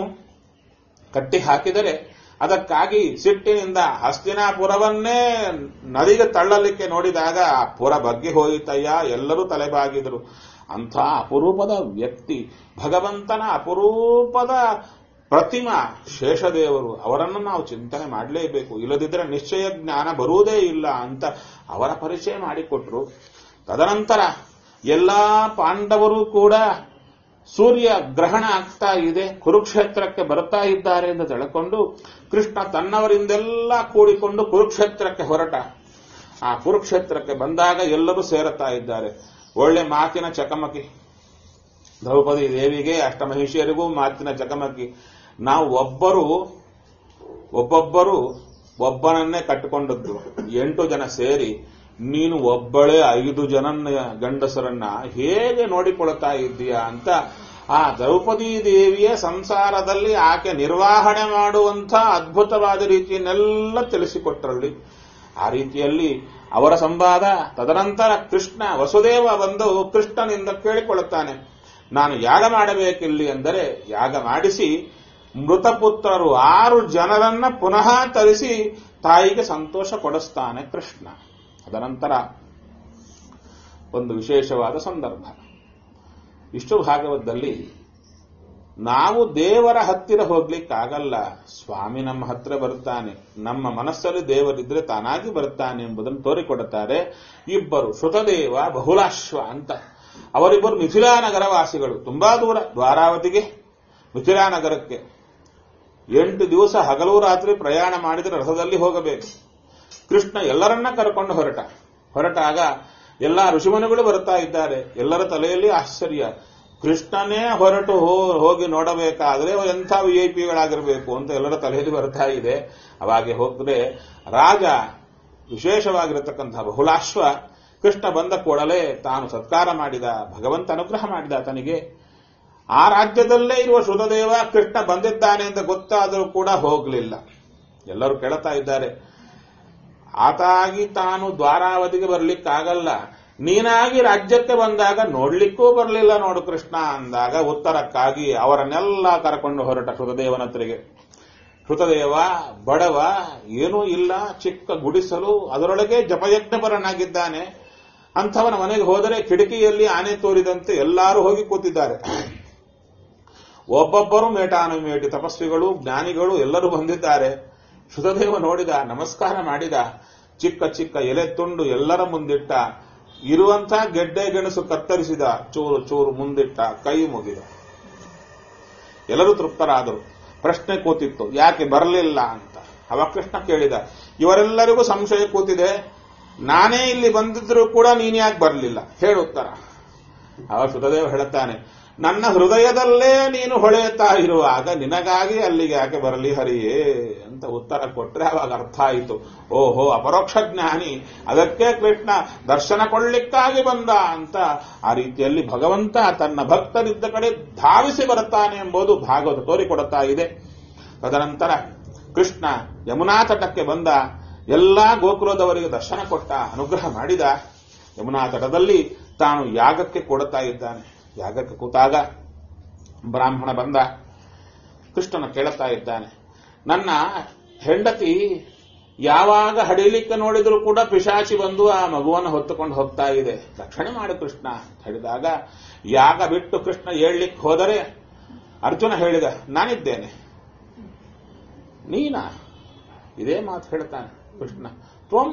S1: ಕಟ್ಟಿ ಹಾಕಿದರೆ ಅದಕ್ಕಾಗಿ ಸಿಟ್ಟಿನಿಂದ ಹಸ್ತಿನಾಪುರವನ್ನೇ ನದಿಗೆ ತಳ್ಳಲಿಕ್ಕೆ ನೋಡಿದಾಗ ಆ ಪುರ ಬಗ್ಗಿ ಹೋಯಿತಯ್ಯ, ಎಲ್ಲರೂ ತಲೆಬಾಗಿದರು. ಅಂಥ ಅಪರೂಪದ ವ್ಯಕ್ತಿ, ಭಗವಂತನ ಅಪರೂಪದ ಪ್ರತಿಮಾ ಶೇಷದೇವರು. ಅವರನ್ನು ನಾವು ಚಿಂತನೆ ಮಾಡಲೇಬೇಕು, ಇಲ್ಲದಿದ್ದರೆ ನಿಶ್ಚಯ ಜ್ಞಾನ ಬರುವುದೇ ಇಲ್ಲ ಅಂತ ಅವರ ಪರಿಚಯ ಮಾಡಿಕೊಟ್ರು. ತದನಂತರ ಎಲ್ಲಾ ಪಾಂಡವರು ಕೂಡ ಸೂರ್ಯ ಗ್ರಹಣ ಆಗ್ತಾ ಇದೆ, ಕುರುಕ್ಷೇತ್ರಕ್ಕೆ ಬರ್ತಾ ಇದ್ದಾರೆ ಎಂದು ತಿಳ್ಕೊಂಡು ಕೃಷ್ಣ ತನ್ನವರಿಂದೆಲ್ಲ ಕೂಡಿಕೊಂಡು ಕುರುಕ್ಷೇತ್ರಕ್ಕೆ ಹೊರಟ. ಆ ಕುರುಕ್ಷೇತ್ರಕ್ಕೆ ಬಂದಾಗ ಎಲ್ಲರೂ ಸೇರುತ್ತಾ ಇದ್ದಾರೆ. ಒಳ್ಳೆ ಮಾತಿನ ಚಕಮಕಿ, ದ್ರೌಪದಿ ದೇವಿಗೆ ಅಷ್ಟಮಹಿಷಿಯರಿಗೂ ಮಾತಿನ ಚಕಮಕಿ. ನಾವು ಒಬ್ಬರು ಒಬ್ಬೊಬ್ಬರು ಒಬ್ಬನನ್ನೇ ಕಟ್ಟಿಕೊಂಡದ್ದು, ಎಂಟು ಜನ ಸೇರಿ ನೀನು ಒಬ್ಬಳೇ ಐದು ಜನನ್ನ ಗಂಡಸರನ್ನ ಹೇಗೆ ನೋಡಿಕೊಳ್ತಾ ಇದ್ದೀಯಾ ಅಂತ ಆ ದ್ರೌಪದಿ ದೇವಿಯ ಸಂಸಾರದಲ್ಲಿ ಆಕೆ ನಿರ್ವಹಣೆ ಮಾಡುವಂಥ ಅದ್ಭುತವಾದ ರೀತಿಯನ್ನೆಲ್ಲ ತಿಳಿಸಿಕೊಟ್ಟರಲ್ಲಿ. ಆ ರೀತಿಯಲ್ಲಿ ಅವರ ಸಂವಾದ. ತದನಂತರ ಕೃಷ್ಣ ವಸುದೇವ ಬಂದು ಕೃಷ್ಣನಿಂದ ಕೇಳಿಕೊಳ್ಳುತ್ತಾನೆ, ನಾನು ಯಾಗ ಮಾಡಬೇಕಿಲ್ಲಿ ಅಂದರೆ ಯಾಗ ಮಾಡಿಸಿ ಮೃತಪುತ್ರರು ಆರು ಜನರನ್ನ ಪುನಃ ತರಿಸಿ ತಾಯಿಗೆ ಸಂತೋಷ ಕೊಡಿಸ್ತಾನೆ ಕೃಷ್ಣ. ಅದನಂತರ ಒಂದು ವಿಶೇಷವಾದ ಸಂದರ್ಭ. ವಿಷ್ಣು ಭಾಗವತದಲ್ಲಿ ನಾವು ದೇವರ ಹತ್ತಿರ ಹೋಗ್ಲಿಕ್ಕಾಗಲ್ಲ, ಸ್ವಾಮಿ ನಮ್ಮ ಹತ್ರ ಬರುತ್ತಾನೆ, ನಮ್ಮ ಮನಸ್ಸಲ್ಲಿ ದೇವರಿದ್ರೆ ತಾನಾಗಿ ಬರುತ್ತಾನೆ ಎಂಬುದನ್ನು ತೋರಿಕೊಡುತ್ತಾರೆ. ಇಬ್ಬರು ಶ್ರುತದೇವ ಬಹುಲಾಶ್ವ ಅಂತ. ಅವರಿಬ್ಬರು ಮಿಥಿಲಾ ನಗರ ವಾಸಿಗಳು, ತುಂಬಾ ದೂರ, ದ್ವಾರಾವತಿಗೆ ಮಿಥಿಲಾ ನಗರಕ್ಕೆ ಎಂಟು ದಿವಸ ಹಗಲು ರಾತ್ರಿ ಪ್ರಯಾಣ ಮಾಡಿದರೆ ರಥದಲ್ಲಿ ಹೋಗಬೇಕು. ಕೃಷ್ಣ ಎಲ್ಲರನ್ನ ಕರ್ಕೊಂಡು ಹೊರಟ ಹೊರಟಾಗ ಎಲ್ಲಾ ಋಷಿಮುನಿಗಳು ಬರ್ತಾ ಇದ್ದಾರೆ. ಎಲ್ಲರ ತಲೆಯಲ್ಲಿ ಆಶ್ಚರ್ಯ, ಕೃಷ್ಣನೇ ಹೊರಟು ಹೋಗಿ ನೋಡಬೇಕಾದ್ರೆ ಎಂಥ ವಿ ಐ ಪಿಗಳಾಗಿರಬೇಕು ಅಂತ ಎಲ್ಲರ ತಲೆಯಲ್ಲಿ ಬರ್ತಾ ಇದೆ. ಅವಾಗೆ ಹೋದ್ರೆ ರಾಜ ವಿಶೇಷವಾಗಿರತಕ್ಕಂತಹ ಬಹುಲಾಶ್ವ ಕೃಷ್ಣ ಬಂದ ಕೂಡಲೇ ತಾನು ಸತ್ಕಾರ ಮಾಡಿದ, ಭಗವಂತ ಅನುಗ್ರಹ ಮಾಡಿದ ತನಗೆ. ಆ ರಾಜ್ಯದಲ್ಲೇ ಇರುವ ಶ್ರುತದೇವ ಕೃಷ್ಣ ಬಂದಿದ್ದಾನೆ ಅಂತ ಗೊತ್ತಾದರೂ ಕೂಡ ಹೋಗಲಿಲ್ಲ. ಎಲ್ಲರೂ ಕೇಳ್ತಾ ಇದ್ದಾರೆ, ಆತಾಗಿ ತಾನು ದ್ವಾರಾವತಿಗೆ ಬರ್ಲಿಕ್ಕಾಗಲ್ಲ, ನೀನಾಗಿ ರಾಜ್ಯಕ್ಕೆ ಬಂದಾಗ ನೋಡ್ಲಿಕ್ಕೂ ಬರಲಿಲ್ಲ ನೋಡು ಕೃಷ್ಣ ಅಂದಾಗ ಉತ್ತರಕ್ಕಾಗಿ ಅವರನ್ನೆಲ್ಲ ಕರ್ಕೊಂಡು ಹೊರಟ ಶ್ರುತದೇವನ ಹತ್ರಿಗೆ. ಶ್ರುತದೇವ ಬಡವ, ಏನೂ ಇಲ್ಲ, ಚಿಕ್ಕ ಗುಡಿಸಲು, ಅದರೊಳಗೆ ಜಪಯಜ್ಞಪರನಾಗಿದ್ದಾನೆ. ಅಂಥವನ ಮನೆಗೆ ಹೋದರೆ ಕಿಟಕಿಯಲ್ಲಿ ಆನೆ ತೋರಿದಂತೆ ಎಲ್ಲರೂ ಹೋಗಿ ಕೂತಿದ್ದಾರೆ. ಒಬ್ಬೊಬ್ಬರು ಮೇಟಾನುಮೇಟಿ ತಪಸ್ವಿಗಳು, ಜ್ಞಾನಿಗಳು ಎಲ್ಲರೂ ಬಂದಿದ್ದಾರೆ. ಶ್ರುತದೇವ ನೋಡಿದ, ನಮಸ್ಕಾರ ಮಾಡಿದ, ಚಿಕ್ಕ ಚಿಕ್ಕ ಎಲೆ ತುಂಡು ಎಲ್ಲರ ಮುಂದಿಟ್ಟ, ಇರುವಂತಹ ಗೆಡ್ಡೆ ಗೆಣಸು ಕತ್ತರಿಸಿದ, ಚೂರು ಚೂರು ಮುಂದಿಟ್ಟ, ಕೈ ಮುಗಿದ. ಎಲ್ಲರೂ ತೃಪ್ತರಾದರು. ಪ್ರಶ್ನೆ ಕೂತಿತ್ತು, ಯಾಕೆ ಬರಲಿಲ್ಲ ಅಂತ. ಅವ ಕೃಷ್ಣ ಕೇಳಿದ, ಇವರೆಲ್ಲರಿಗೂ ಸಂಶಯ ಕೂತಿದೆ, ನಾನೇ ಇಲ್ಲಿ ಬಂದಿದ್ರೂ ಕೂಡ ನೀನ್ ಯಾಕೆ ಬರಲಿಲ್ಲ, ಹೇಳುತ್ತರ. ಅವ ಶ್ರುತದೇವ ಹೇಳುತ್ತಾನೆ, ನನ್ನ ಹೃದಯದಲ್ಲೇ ನೀನು ಹೊಳೆಯುತ್ತಾ ಇರುವಾಗ ನಿನಗಾಗಿ ಅಲ್ಲಿಗೆ ಯಾಕೆ ಬರಲಿ ಹರಿಯೇ ಅಂತ ಉತ್ತರ ಕೊಟ್ರೆ ಅವಾಗ ಅರ್ಥ ಆಯಿತು. ಓಹೋ, ಅಪರೋಕ್ಷ ಜ್ಞಾನಿ, ಅದಕ್ಕೆ ಕೃಷ್ಣ ದರ್ಶನ ಕೊಳ್ಳಿಕ್ಕಾಗಿ ಬಂದ ಅಂತ. ಆ ರೀತಿಯಲ್ಲಿ ಭಗವಂತ ತನ್ನ ಭಕ್ತರಿದ್ದ ಕಡೆ ಧಾವಿಸಿ ಬರುತ್ತಾನೆ ಎಂಬುದು ಭಾಗವತ ತೋರಿಕೊಡುತ್ತಾ ಇದೆ. ತದನಂತರ ಕೃಷ್ಣ ಯಮುನಾ ತಟಕ್ಕೆ ಬಂದ, ಎಲ್ಲಾ ಗೋಕುಲದವರಿಗೆ ದರ್ಶನ ಕೊಟ್ಟ, ಅನುಗ್ರಹ ಮಾಡಿದ. ಯಮುನಾ ತಟದಲ್ಲಿ ತಾನು ಯಾಗಕ್ಕೆ ಕೊಡುತ್ತಾ ಇದ್ದಾನೆ. ಯಾಗಕ್ಕೆ ಕೂತಾಗ ಬ್ರಾಹ್ಮಣ ಬಂದ, ಕೃಷ್ಣನ ಕೇಳುತ್ತಾ ಇದ್ದಾನೆ, ನನ್ನ ಹೆಂಡತಿ ಯಾವಾಗ ಹಡಿಲಿಕ್ಕೆ ನೋಡಿದ್ರು ಕೂಡ ಪಿಶಾಚಿ ಬಂದು ಆ ಮಗುವನ್ನು ಹೊತ್ತುಕೊಂಡು ಹೋಗ್ತಾ ಇದೆ, ರಕ್ಷಣೆ ಮಾಡು ಕೃಷ್ಣ ಅಂತ ಹೇಳಿದಾಗ, ಯಾಗ ಬಿಟ್ಟು ಕೃಷ್ಣ ಏಳ್ಲಿಕ್ಕೆ ಹೋದರೆ ಅರ್ಜುನ ಹೇಳಿದ, ನಾನಿದ್ದೇನೆ, ನೀನಾ? ಇದೇ ಮಾತು ಹೇಳ್ತಾನೆ ಕೃಷ್ಣ. ತ್ವಂ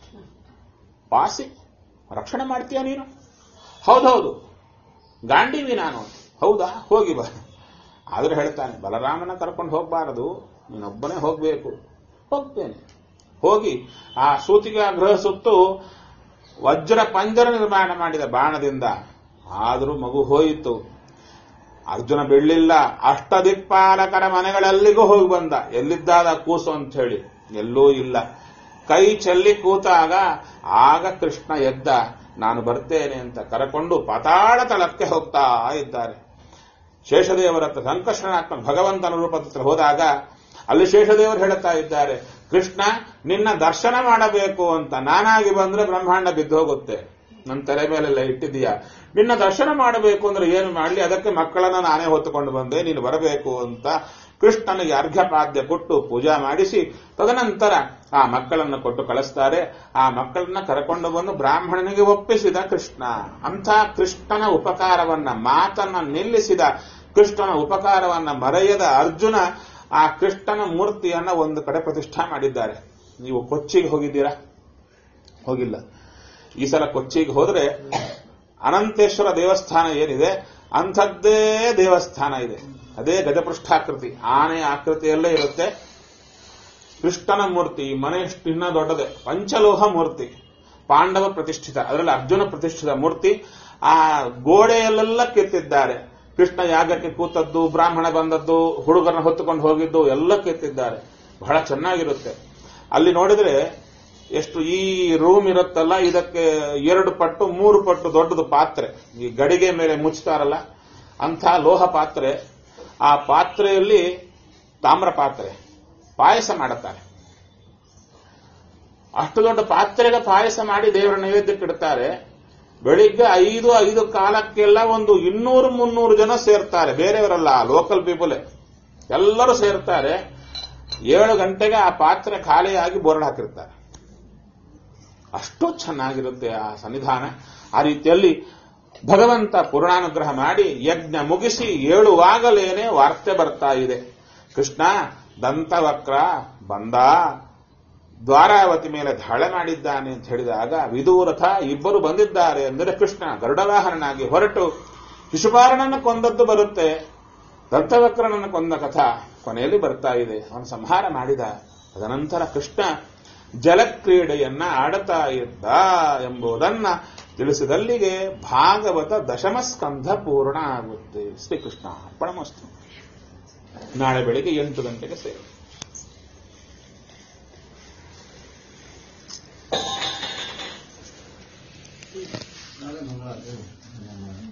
S1: ಪಾಸಿ, ರಕ್ಷಣೆ ಮಾಡ್ತೀಯ ನೀನು? ಹೌದೌದು, ಗಾಂಡೀವಿ ನಾನು. ಹೌದಾ, ಹೋಗಿ ಬಾ. ಆದ್ರೆ ಹೇಳ್ತಾನೆ, ಬಲರಾಮನ ಕರ್ಕೊಂಡು ಹೋಗಬಾರದು, ನೀನೊಬ್ಬನೇ ಹೋಗ್ಬೇಕು. ಹೋಗ್ತೇನೆ. ಹೋಗಿ ಆ ಸೂತಿಗೆ ಗೃಹ ಸುತ್ತು ವಜ್ರ ಪಂಜರ ನಿರ್ಮಾಣ ಮಾಡಿದ ಬಾಣದಿಂದ. ಆದರೂ ಮಗು ಹೋಯಿತು. ಅರ್ಜುನ ಬಿಡಲಿಲ್ಲ. ಅಷ್ಟದಿಕ್ಪಾಲಕರ ಮನೆಗಳೆಲ್ಲಿಗೂ ಹೋಗಿ ಬಂದ, ಎಲ್ಲಿದ್ದಾದ ಕೂಸು ಅಂತ ಹೇಳಿ. ಎಲ್ಲೂ ಇಲ್ಲ. ಕೈ ಚೆಲ್ಲಿ ಕೂತಾಗ ಆಗ ಕೃಷ್ಣ ಎದ್ದ, ನಾನು ಬರ್ತೇನೆ ಅಂತ ಕರಕೊಂಡು ಪಾತಾಳ ತಳಕ್ಕೆ ಹೋಗ್ತಾ ಇದ್ದಾರೆ. ಶೇಷದೇವರ ಹತ್ರ ಸಂಕರ್ಷಣಾತ್ಮಕ ಭಗವಂತನ ರೂಪದ ಹತ್ರ ಹೋದಾಗ ಅಲ್ಲಿ ಶೇಷದೇವರು ಹೇಳುತ್ತಾ ಇದ್ದಾರೆ, ಕೃಷ್ಣ ನಿನ್ನ ದರ್ಶನ ಮಾಡಬೇಕು ಅಂತ. ನಾನಾಗಿ ಬಂದ್ರೆ ಬ್ರಹ್ಮಾಂಡ ಬಿದ್ದು ಹೋಗುತ್ತೆ, ನನ್ನ ತಲೆ ಮೇಲೆಲ್ಲ ಇಟ್ಟಿದೀಯಾ. ನಿನ್ನ ದರ್ಶನ ಮಾಡಬೇಕು ಅಂದ್ರೆ ಏನು ಮಾಡಲಿ, ಅದಕ್ಕೆ ಮಕ್ಕಳನ್ನ ನಾನೇ ಹೊತ್ತುಕೊಂಡು ಬಂದೆ, ನೀನು ಬರಬೇಕು ಅಂತ ಕೃಷ್ಣನಿಗೆ ಅರ್ಘ್ಯಪಾದ್ಯ ಕೊಟ್ಟು ಪೂಜಾ ಮಾಡಿಸಿ ತದನಂತರ ಆ ಮಕ್ಕಳನ್ನು ಕೊಟ್ಟು ಕಳಿಸ್ತಾರೆ. ಆ ಮಕ್ಕಳನ್ನ ಕರೆಕೊಂಡು ಬಂದು ಬ್ರಾಹ್ಮಣನಿಗೆ ಒಪ್ಪಿಸಿದ ಕೃಷ್ಣ. ಅಂಥ ಕೃಷ್ಣನ ಉಪಕಾರವನ್ನ, ಮಾತನ್ನ ನಿಲ್ಲಿಸಿದ ಕೃಷ್ಣನ ಉಪಕಾರವನ್ನ ಮರೆಯದ ಅರ್ಜುನ ಆ ಕೃಷ್ಣನ ಮೂರ್ತಿಯನ್ನ ಒಂದು ಕಡೆ ಪ್ರತಿಷ್ಠಾ ಮಾಡಿದ್ದಾರೆ. ನೀವು ಕೊಚ್ಚಿಗೆ ಹೋಗಿದ್ದೀರಾ? ಹೋಗಿಲ್ಲ. ಈ ಸಲ ಕೊಚ್ಚಿಗೆ ಹೋದ್ರೆ ಅನಂತೇಶ್ವರ ದೇವಸ್ಥಾನ ಏನಿದೆ ಅಂಥದ್ದೇ ದೇವಸ್ಥಾನ ಇದೆ. ಅದೇ ಗಜಪೃಷ್ಠಾಕೃತಿ, ಆನೆ ಆಕೃತಿಯಲ್ಲೇ ಇರುತ್ತೆ. ಕೃಷ್ಣನ ಮೂರ್ತಿ ಮನೆಯಷ್ಟು ಇನ್ನ ದೊಡ್ಡದೆ, ಪಂಚಲೋಹ ಮೂರ್ತಿ, ಪಾಂಡವ ಪ್ರತಿಷ್ಠಿತ, ಅದರಲ್ಲಿ ಅರ್ಜುನ ಪ್ರತಿಷ್ಠಿತ ಮೂರ್ತಿ. ಆ ಗೋಡೆಯಲ್ಲೆಲ್ಲ ಕೆತ್ತಿದ್ದಾರೆ. ಕೃಷ್ಣ ಯಾಗಕ್ಕೆ ಕೂತದ್ದು, ಬ್ರಾಹ್ಮಣ ಬಂದದ್ದು, ಹುಡುಗರನ್ನ ಹೊತ್ತುಕೊಂಡು ಹೋಗಿದ್ದು ಎಲ್ಲ ಕೆತ್ತಿದ್ದಾರೆ. ಬಹಳ ಚೆನ್ನಾಗಿರುತ್ತೆ. ಅಲ್ಲಿ ನೋಡಿದ್ರೆ ಎಷ್ಟು ಈ ರೂಮ್ ಇರುತ್ತಲ್ಲ, ಇದಕ್ಕೆ ಎರಡು ಪಟ್ಟು ಮೂರು ಪಟ್ಟು ದೊಡ್ಡದು ಪಾತ್ರೆ, ಈ ಗಡಿಗೆ ಮೇಲೆ ಮುಚ್ತಾರಲ್ಲ ಅಂಥ ಲೋಹ ಪಾತ್ರೆ. ಆ ಪಾತ್ರೆಯಲ್ಲಿ ತಾಮ್ರ ಪಾತ್ರೆ ಪಾಯಸ ಮಾಡುತ್ತಾರೆ. ಅಷ್ಟು ದೊಡ್ಡ ಪಾತ್ರೆಗೆ ಪಾಯಸ ಮಾಡಿ ದೇವರ ನೈವೇದ್ಯಕ್ಕೆ ಇಡ್ತಾರೆ. ಬೆಳಿಗ್ಗೆ ಐದು ಐದು ಕಾಲಕ್ಕೆಲ್ಲ ಒಂದು ಇನ್ನೂರು ಮುನ್ನೂರು ಜನ ಸೇರ್ತಾರೆ. ಬೇರೆಯವರಲ್ಲ, ಲೋಕಲ್ ಪೀಪಲ್ ಎಲ್ಲರೂ ಸೇರ್ತಾರೆ. ಏಳು ಗಂಟೆಗೆ ಆ ಪಾತ್ರೆ ಖಾಲಿಯಾಗಿ ಬೋರ್ಡ್ ಹಾಕಿರ್ತಾರೆ. ಅಷ್ಟು ಚೆನ್ನಾಗಿರುತ್ತೆ ಆ ಸನ್ನಿಧಾನ. ಆ ರೀತಿಯಲ್ಲಿ ಭಗವಂತ ಪೂರ್ಣಾನುಗ್ರಹ ಮಾಡಿ ಯಜ್ಞ ಮುಗಿಸಿ ಏಳುವಾಗಲೇನೆ ವಾರ್ತೆ ಬರ್ತಾ ಇದೆ. ಕೃಷ್ಣ ದಂತವಕ್ರ ಬಂದ, ದ್ವಾರಾವತಿ ಮೇಲೆ ದಾಳಿ ಮಾಡಿದ್ದಾನೆ ಅಂತ ಹೇಳಿದಾಗ ವಿದೂರಥ ಇಬ್ಬರು ಬಂದಿದ್ದಾರೆ ಅಂದರೆ ಕೃಷ್ಣ ಗರುಡವಾಹನನಾಗಿ ಹೊರಟು ಶಿಶುಪಾಲನನ್ನು ಕೊಂದದ್ದು ಬರುತ್ತೆ, ದಂತವಕ್ರನನ್ನು ಕೊಂದ ಕಥಾ ಕೊನೆಯಲ್ಲಿ ಬರ್ತಾ ಇದೆ. ಅವನು ಸಂಹಾರ ಮಾಡಿದ. ತದನಂತರ ಕೃಷ್ಣ ಜಲಕ್ರೀಡೆಯನ್ನ ಆಡುತ್ತಾ ಇದ್ದ ಎಂಬುದನ್ನ ತಿಳಿಸಿದಲ್ಲಿಗೆ ಭಾಗವತ ದಶಮ ಸ್ಕಂಧ ಪೂರ್ಣ ಆಗುತ್ತೆ. ಶ್ರೀಕೃಷ್ಣ ಅರ್ಪಣಮಸ್ತು. ನಾಳೆ ಬೆಳಿಗ್ಗೆ ಎಂಟು ಗಂಟೆಗೆ ಸೇರಿ.
S2: ನಾಳೆ ಮಂಗಳವಾರ